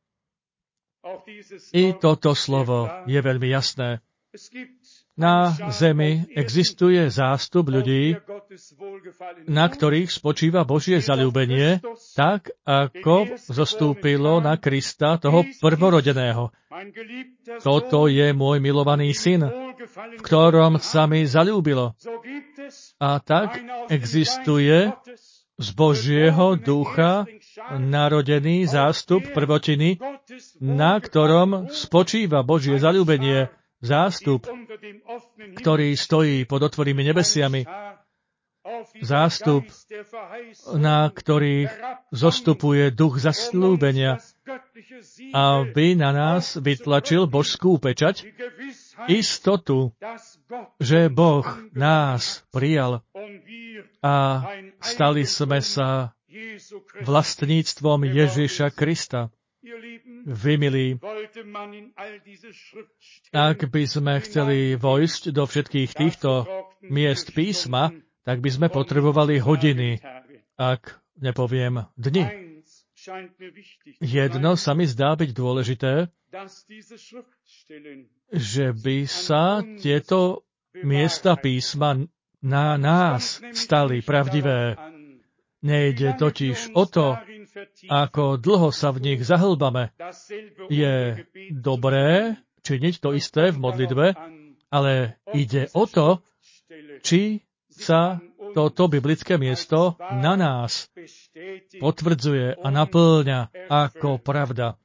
I toto slovo je veľmi jasné. Na zemi existuje zástup ľudí, na ktorých spočíva Božie zaľúbenie, tak ako zostúpilo na Krista, toho prvorodeného. Toto je môj milovaný syn, v ktorom sa mi zaľúbilo. A tak existuje z Božieho ducha narodený zástup prvotiny, na ktorom spočíva Božie zaľúbenie, zástup, ktorý stojí pod otvorými nebesiami, zástup, na ktorých zostupuje duch zasľúbenia, aby na nás vytlačil božskú pečať, istotu, že Boh nás prijal a stali sme sa vlastníctvom Ježiša Krista. Vy, milí, ak by sme chceli vojsť do všetkých týchto miest písma, tak by sme potrebovali hodiny, ak nepoviem dni. Jedno sa mi zdá byť dôležité, že by sa tieto miesta písma na nás stali pravdivé. Nejde totiž o to, ako dlho sa v nich zahlbame. Je dobré činiť to isté v modlitbe, ale ide o to, či sa toto biblické miesto na nás potvrdzuje a napĺňa ako pravda.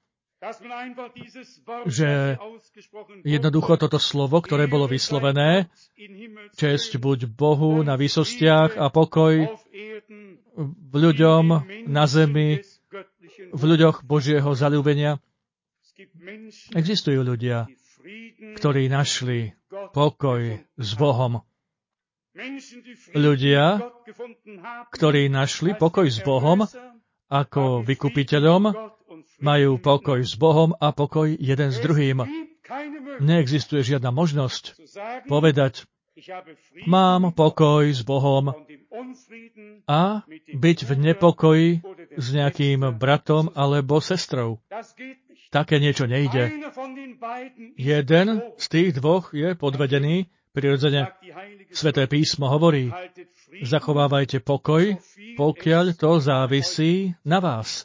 Že jednoducho toto slovo, ktoré bolo vyslovené, česť buď Bohu na výsostiach a pokoj v ľuďom na zemi, v ľuďoch Božieho zaľúbenia. Existujú ľudia, ktorí našli pokoj s Bohom. Ľudia, ktorí našli pokoj s Bohom ako vykupiteľom, majú pokoj s Bohom a pokoj jeden s druhým. Neexistuje žiadna možnosť povedať, mám pokoj s Bohom a byť v nepokoji s nejakým bratom alebo sestrou. Také niečo nejde. Jeden z tých dvoch je podvedený, prirodzene. Sväté písmo hovorí, zachovávajte pokoj, pokiaľ to závisí na vás.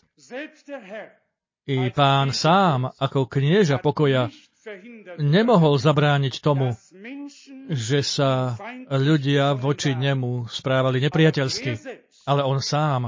I Pán sám, ako knieža pokoja, nemohol zabrániť tomu, že sa ľudia voči nemu správali nepriateľsky, ale on sám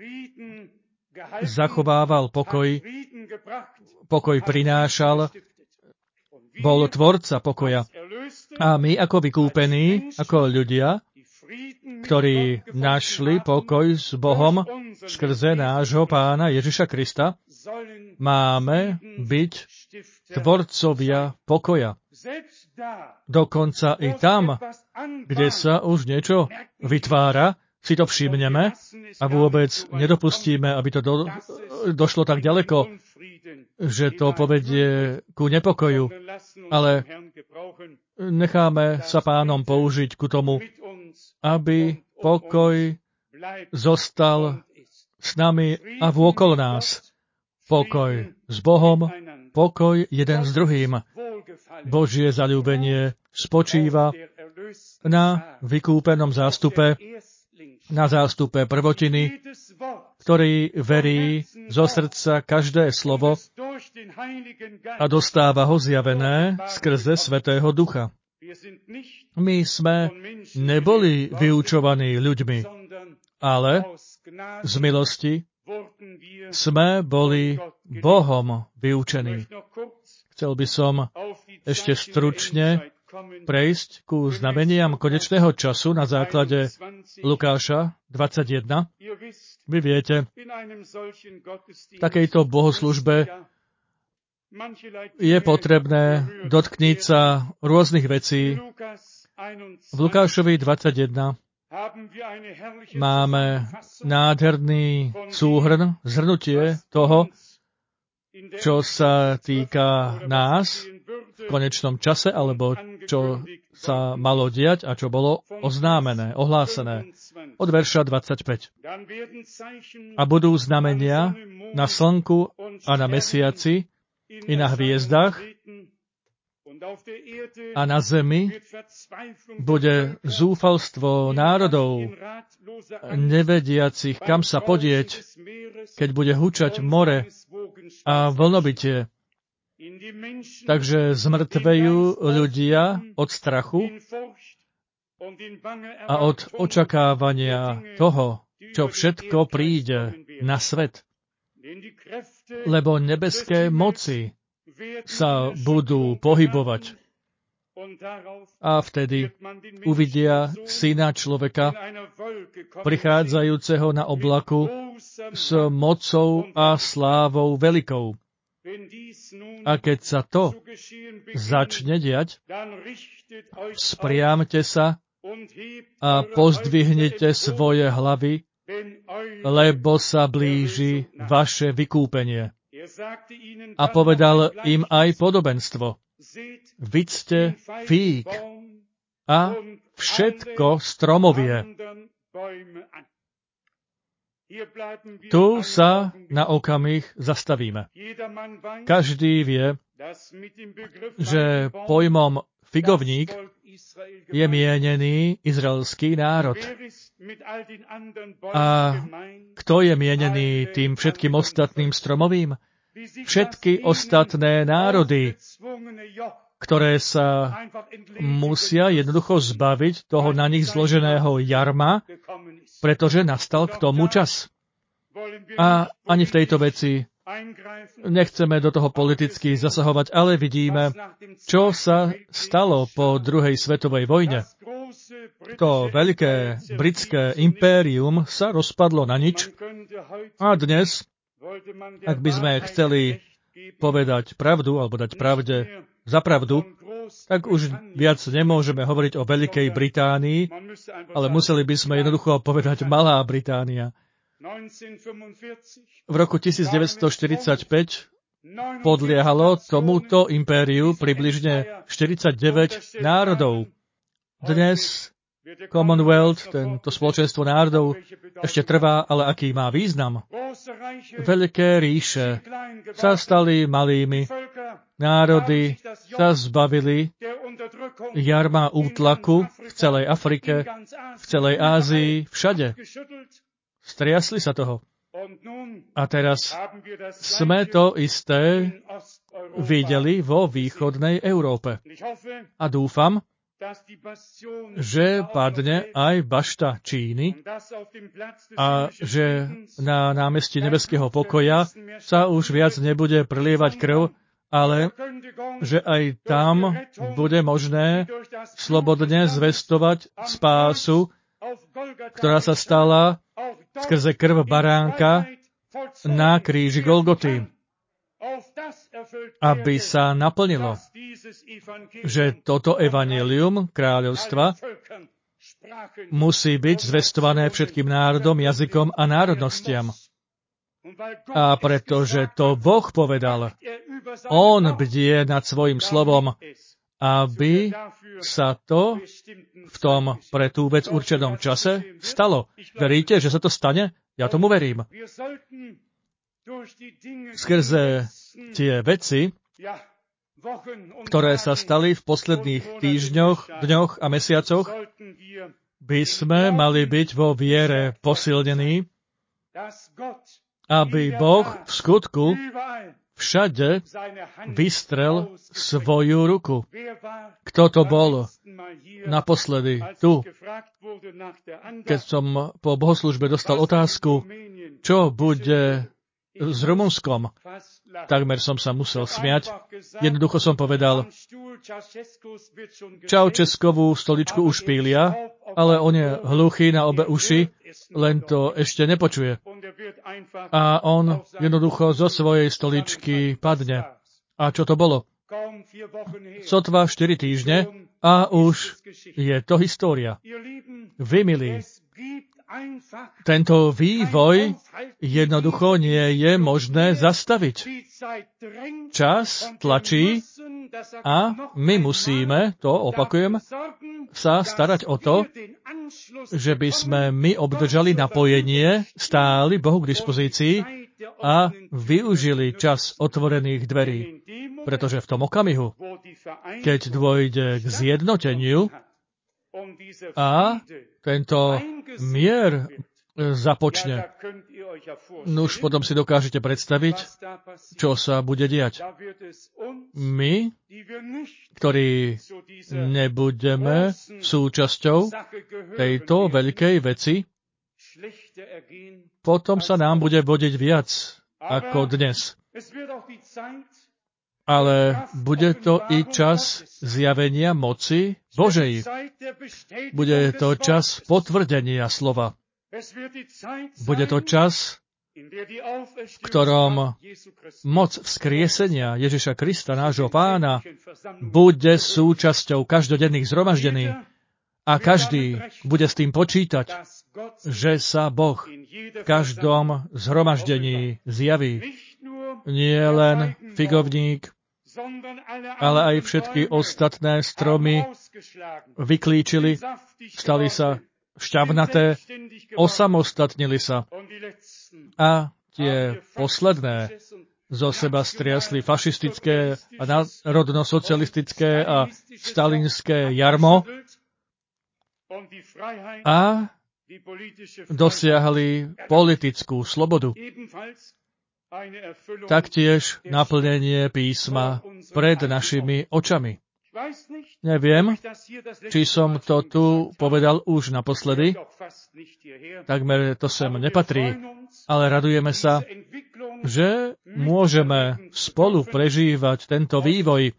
zachovával pokoj, pokoj prinášal, bol tvorca pokoja. A my ako vykúpení, ako ľudia, ktorí našli pokoj s Bohom skrze nášho Pána Ježiša Krista, máme byť tvorcovia pokoja. Dokonca i tam, kde sa už niečo vytvára, si to všimneme a vôbec nedopustíme, aby to do, došlo tak ďaleko, že to povedie ku nepokoju, ale necháme sa Pánom použiť ku tomu, aby pokoj zostal s nami a vôkol nás. Pokoj s Bohom, pokoj jeden s druhým. Božie zaľúbenie spočíva na vykúpenom zástupe, na zástupe prvotiny, ktorý verí zo srdca každé slovo, a dostáva ho zjavené skrze Svätého Ducha. My sme neboli vyučovaní ľuďmi, ale z milosti sme boli Bohom vyučení. Chcel by som ešte stručne prejsť ku znameniam konečného času na základe Lukáša dvadsaťjeden. Vy viete, v takejto bohoslužbe je potrebné dotkniť sa rôznych vecí. V Lukášovi dvadsaťjeden máme nádherný súhrn, zhrnutie toho, čo sa týka nás v konečnom čase, alebo čo sa malo diať a čo bolo oznámené, ohlásené. Od verša dvadsaťpäť. A budú znamenia na slnku a na mesiaci i na hviezdach a na zemi bude zúfalstvo národov, nevediacich, kam sa podieť, keď bude hučať more a vlnobytie. Takže zmŕtvejú ľudia od strachu a od očakávania toho, čo všetko príde na svet. Lebo nebeské moci sa budú pohybovať. A vtedy uvidia Syna človeka prichádzajúceho na oblaku s mocou a slávou veľkou. A keď sa to začne diať, spriamte sa a pozdvihnite svoje hlavy, lebo sa blíži vaše vykúpenie. A povedal im aj podobenstvo. Vidzte fík a všetko stromovie. Tu sa na okamih zastavíme. Každý vie, že pojmom figovník je mienený izraelský národ. A kto je mienený tým všetkým ostatným stromovým? Všetky ostatné národy, ktoré sa musia jednoducho zbaviť toho na nich zloženého jarma, pretože nastal k tomu čas. A ani v tejto veci nechceme do toho politicky zasahovať, ale vidíme, čo sa stalo po druhej svetovej vojne. To veľké britské impérium sa rozpadlo na nič a dnes, ak by sme chceli povedať pravdu, alebo dať pravde za pravdu, tak už viac nemôžeme hovoriť o Veľkej Británii, ale museli by sme jednoducho povedať Malá Británia. V roku devätnásťstoštyridsaťpäť podliehalo tomuto impériu približne štyridsaťdeväť národov. Dnes Commonwealth, tento spoločenstvo národov, ešte trvá, ale aký má význam? Veľké ríše sa stali malými, národy sa zbavili jarma útlaku v celej Afrike, v celej Ázii, všade. Striasli sa toho. A teraz sme to isté videli vo východnej Európe. A dúfam, že padne aj bašta Číny a že na námestí Nebeského pokoja sa už viac nebude prelievať krv, ale že aj tam bude možné slobodne zvestovať spásu, ktorá sa stala skrze krv baránka na kríži Golgoty, aby sa naplnilo, že toto evanjelium kráľovstva musí byť zvestované všetkým národom, jazykom a národnostiam. A pretože to Boh povedal, on bdie nad svojim slovom, aby sa to v tom pre tú vec určenom čase stalo. Veríte, že sa to stane? Ja tomu verím. Skrze tie veci, ktoré sa stali v posledných týždňoch, dňoch a mesiacoch, by sme mali byť vo viere posilnení, aby Boh v skutku všade vystrel svoju ruku. Kto to bol naposledy tu? Keď som po bohoslúžbe dostal otázku, čo bude s Rumunskom, takmer som sa musel smiať. Jednoducho som povedal, Čaučeskovú stoličku už pília, ale on je hluchý na obe uši, len to ešte nepočuje. A on jednoducho zo svojej stoličky padne. A čo to bolo? Sotva štyri týždne a už je to história. Vy, milí, tento vývoj jednoducho nie je možné zastaviť. Čas tlačí a my musíme, to opakujem, sa starať o to, že by sme my obdržali napojenie, stáli Bohu k dispozícii a využili čas otvorených dverí. Pretože v tom okamihu, keď dôjde k zjednoteniu a tento mier započne, no už potom si dokážete predstaviť, čo sa bude diať. My, ktorí nebudeme súčasťou tejto veľkej veci, potom sa nám bude vodiť viac ako dnes. Ale bude to i čas zjavenia moci Božej. Bude to čas potvrdenia slova. Bude to čas, v ktorom moc vzkriesenia Ježiša Krista, nášho Pána, bude súčasťou každodenných zhromaždení a každý bude s tým počítať, že sa Boh v každom zhromaždení zjaví. Nie len figovník, ale aj všetky ostatné stromy vyklíčili, stali sa šťavnaté, osamostatnili sa. A tie posledné zo seba striasli fašistické a národno-socialistické a stalinské jarmo a dosiahli politickú slobodu. Taktiež naplnenie písma pred našimi očami. Neviem, či som to tu povedal už naposledy, takmer to sem nepatrí, ale radujeme sa, že môžeme spolu prežívať tento vývoj.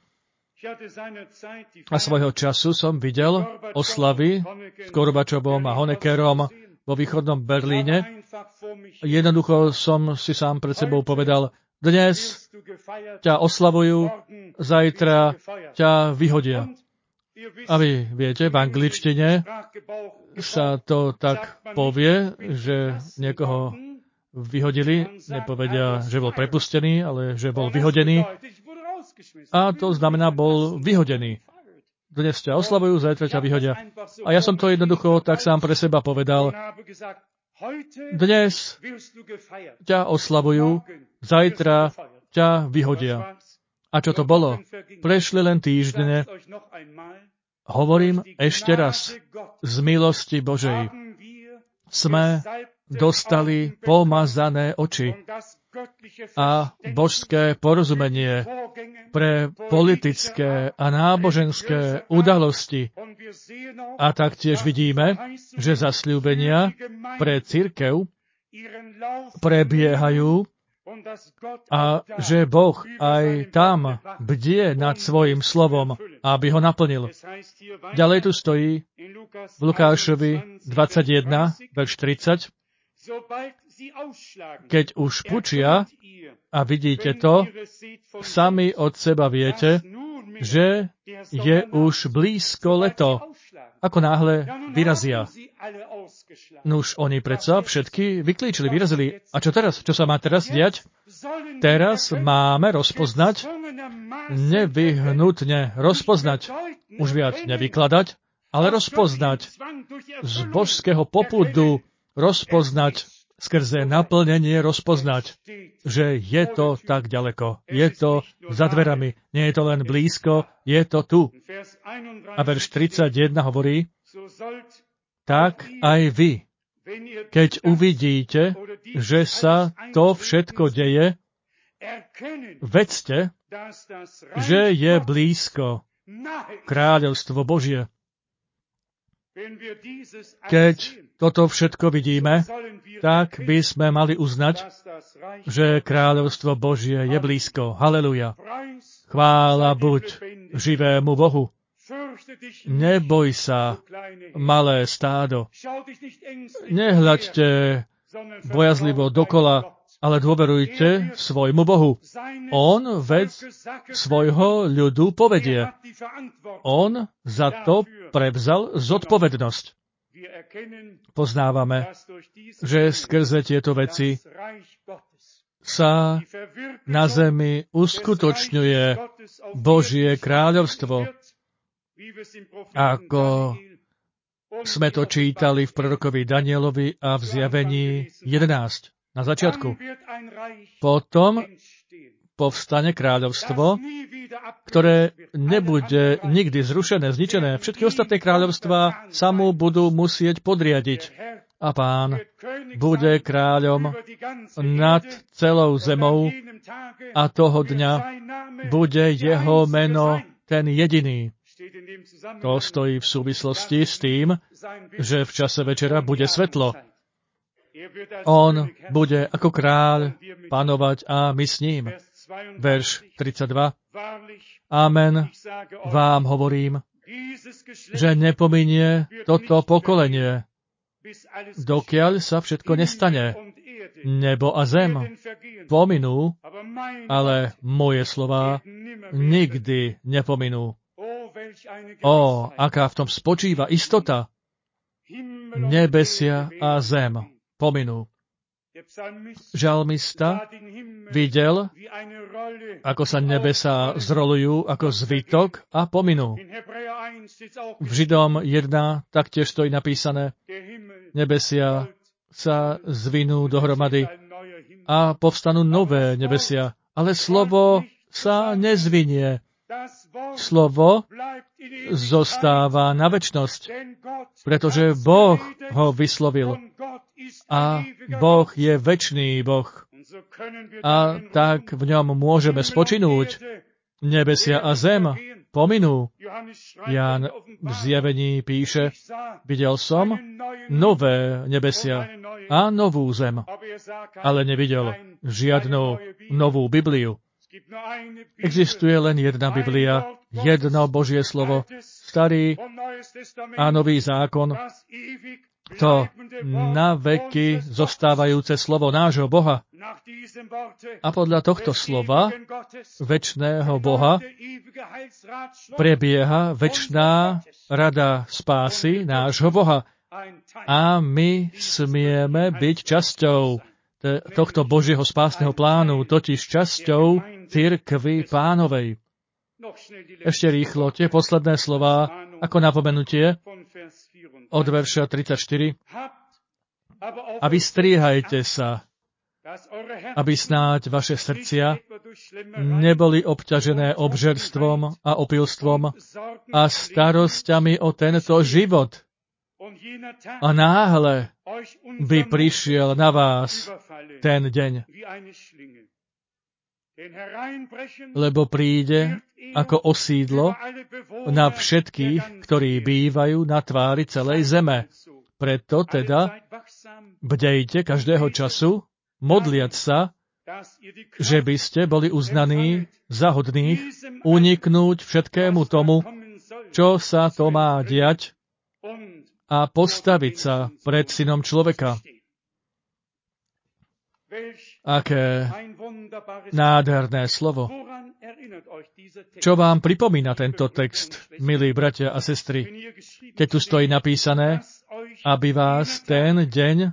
A svojho času som videl oslavy s Gorbačovom a Honeckerom vo východnom Berlíne. Jednoducho som si sám pred sebou povedal, dnes ťa oslavujú, zajtra ťa vyhodia. A vy viete, v angličtine sa to tak povie, že niekoho vyhodili, nepovedia, že bol prepustený, ale že bol vyhodený. A to znamená, bol vyhodený. Dnes ťa oslavujú, zajtra ťa vyhodia. A ja som to jednoducho tak sám pre seba povedal. Dnes ťa oslavujú, zajtra ťa vyhodia. A čo to bolo? Prešli len týždne. Hovorím ešte raz, z milosti Božej sme dostali pomazané oči a božské porozumenie pre politické a náboženské udalosti. A taktiež vidíme, že zasľúbenia pre cirkev prebiehajú a že Boh aj tam bdie nad svojim slovom, aby ho naplnil. Ďalej tu stojí v Lukášovi dvadsaťjeden, verš tridsať. Keď už pučia, a vidíte to, sami od seba viete, že je už blízko leto. Ako náhle vyrazia. Nuž, oni predsa všetky vyklíčili, vyrazili. A čo teraz? Čo sa má teraz diať? Teraz máme rozpoznať, nevyhnutne rozpoznať, už viac nevykladať, ale rozpoznať z božského popudu, rozpoznať skrze naplnenie, rozpoznať, že je to tak ďaleko, je to za dverami, nie je to len blízko, je to tu. A verš tridsaťjeden hovorí, tak aj vy, keď uvidíte, že sa to všetko deje, vedzte, že je blízko kráľovstvo Božie. Keď toto všetko vidíme, tak by sme mali uznať, že kráľovstvo Božie je blízko. Haleluja. Chvála buď živému Bohu. Neboj sa, malé stádo. Nehľaďte bojazlivo dokola, ale dôverujte svojmu Bohu. On vec svojho ľudu povedie. On za to prevzal zodpovednosť. Poznávame, že skrze tieto veci sa na zemi uskutočňuje Božie kráľovstvo, ako sme to čítali v prorokovi Danielovi a v Zjavení jedenásť na začiatku. Potom povstane kráľovstvo, ktoré nebude nikdy zrušené, zničené. Všetky ostatné kráľovstvá sa mu budú musieť podriadiť. A Pán bude kráľom nad celou zemou a toho dňa bude jeho meno ten jediný. To stojí v súvislosti s tým, že v čase večera bude svetlo. On bude ako kráľ panovať a my s ním. Verš tridsaťdva. Amen, vám hovorím, že nepominie toto pokolenie, dokiaľ sa všetko nestane. Nebo a zem pominú, ale moje slová nikdy nepominú. Ó, aká v tom spočíva istota. Nebesia a zem pominú. Žalmista videl, ako sa nebesá zrolujú ako zvytok a pominú. V Židom jeden taktiež stojí napísané, nebesia sa zvinú dohromady a povstanú nové nebesia. Ale slovo sa nezvinie. Slovo zostáva na večnosť, pretože Boh ho vyslovil. A Boh je večný Boh. A tak v ňom môžeme spočinúť. Nebesia a zem pominú. Ján v Zjavení píše, videl som nové nebesia a novú zem, ale nevidel žiadnu novú Bibliu. Existuje len jedna Biblia, jedno Božie slovo, starý a nový zákon, to na veky zostávajúce slovo nášho Boha. A podľa tohto slova večného Boha prebieha večná rada spásy nášho Boha. A my smieme byť časťou tohto Božieho spásneho plánu, totiž časťou cirkvi Pánovej. Ešte rýchlo, tie posledné slová, ako napomenutie, od verša tridsaťštyri. A vystríhajte sa, aby snáď vaše srdcia neboli obťažené obžerstvom a opilstvom a starosťami o tento život. A náhle by prišiel na vás ten deň. Lebo príde ako osídlo na všetkých, ktorí bývajú na tvári celej zeme. Preto teda bdejte každého času, modliať sa, že by ste boli uznaní za hodných uniknúť všetkému tomu, čo sa to má diať, a postaviť sa pred Synom človeka. Aké nádherné slovo. Čo vám pripomína tento text, milí bratia a sestry, keď tu stojí napísané, aby vás ten deň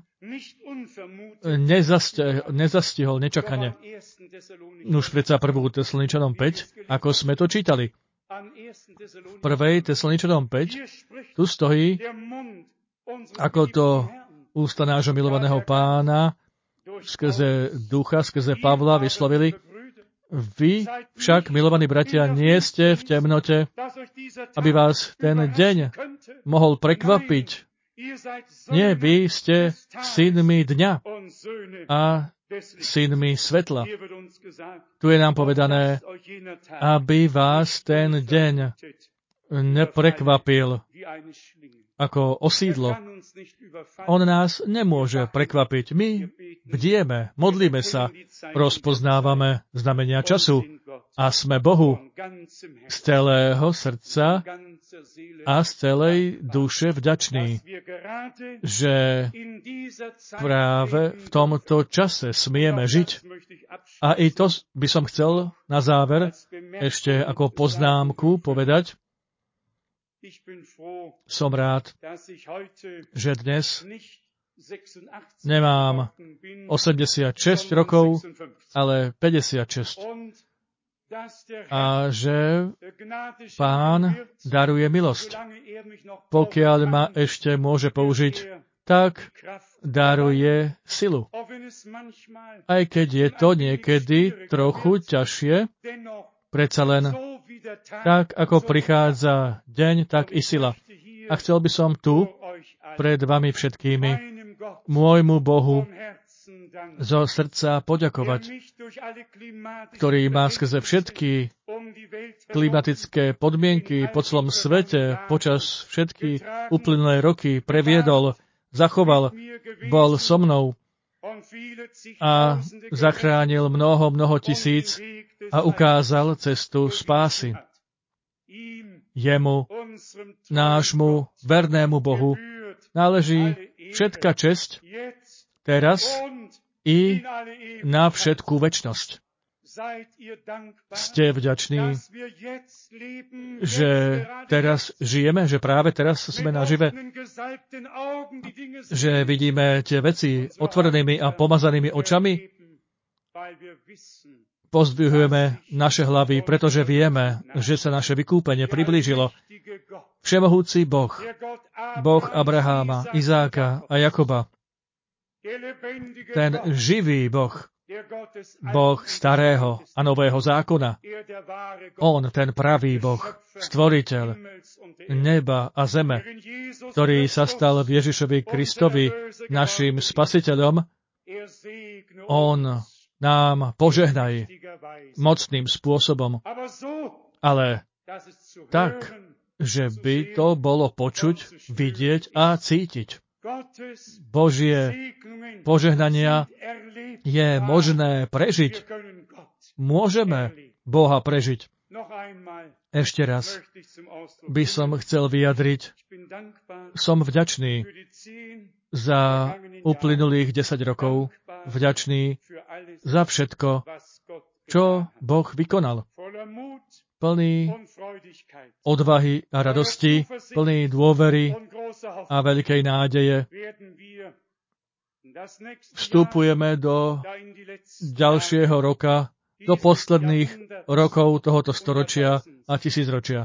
nezastihol nečakane. Už predsa prvú Tesaloničanom päť, ako sme to čítali. V prvej Tesaloničanom päť tu stojí, ako to ústa nášho milovaného Pána skrze ducha, skrze Pavla vyslovili. Vy však, milovaní bratia, nie ste v temnote, aby vás ten deň mohol prekvapiť. Nie, vy ste synmi dňa a synmi svetla. Tu je nám povedané, aby vás ten deň neprekvapil ako osídlo. On nás nemôže prekvapiť. My bdieme, modlíme sa, rozpoznávame znamenia času a sme Bohu z celého srdca a z celej duše vďační, že práve v tomto čase smieme žiť. A i to by som chcel na záver ešte ako poznámku povedať. Som rád, že dnes nemám osemdesiatšesť rokov, ale päťdesiatšesť. A že Pán daruje milosť. Pokiaľ ma ešte môže použiť, tak daruje silu. Aj keď je to niekedy trochu ťažšie, predsa len tak, ako prichádza deň, tak i sila. A chcel by som tu pred vami všetkými môjmu Bohu zo srdca poďakovať, ktorý ma skrze všetky klimatické podmienky po celom svete počas všetky uplynulé roky previedol, zachoval, bol so mnou a zachránil mnoho, mnoho tisíc a ukázal cestu spásy. Jemu, nášmu vernému Bohu, náleží všetka česť teraz i na všetkú večnosť. Ste vďační, že teraz žijeme, že práve teraz sme nažive, že vidíme tie veci otvorenými a pomazanými očami? Pozdvihujeme naše hlavy, pretože vieme, že sa naše vykúpenie priblížilo. Všemohúci Boh, Boh Abraháma, Izáka a Jakoba, ten živý Boh, Boh starého a nového zákona, on, ten pravý Boh, stvoriteľ neba a zeme, ktorý sa stal v Ježišovi Kristovi našim spasiteľom, on nám požehnaj mocným spôsobom, ale tak, že by to bolo počuť, vidieť a cítiť. Božie požehnania je možné prežiť. Môžeme Boha prežiť. Ešte raz by som chcel vyjadriť, som vďačný za uplynulých desať rokov, vďačný za všetko, čo Boh vykonal. Plný odvahy a radosti, plný dôvery a veľkej nádeje. Vstupujeme do ďalšieho roka, do posledných rokov tohoto storočia a tisícročia.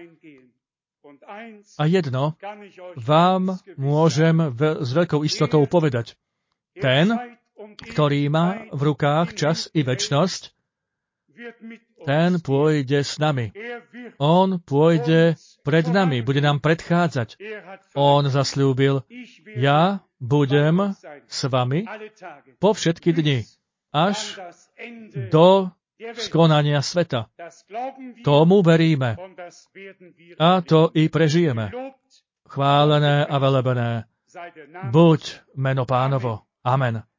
A jedno vám môžem ve- s veľkou istotou povedať. Ten, ktorý má v rukách čas i večnosť, ten pôjde s nami. On pôjde pred nami, bude nám predchádzať. On zasľúbil, ja budem s vami po všetky dni, až do skonania sveta. Tomu veríme. A to i prežijeme. Chválené a velebené buď meno Pánovo. Amen.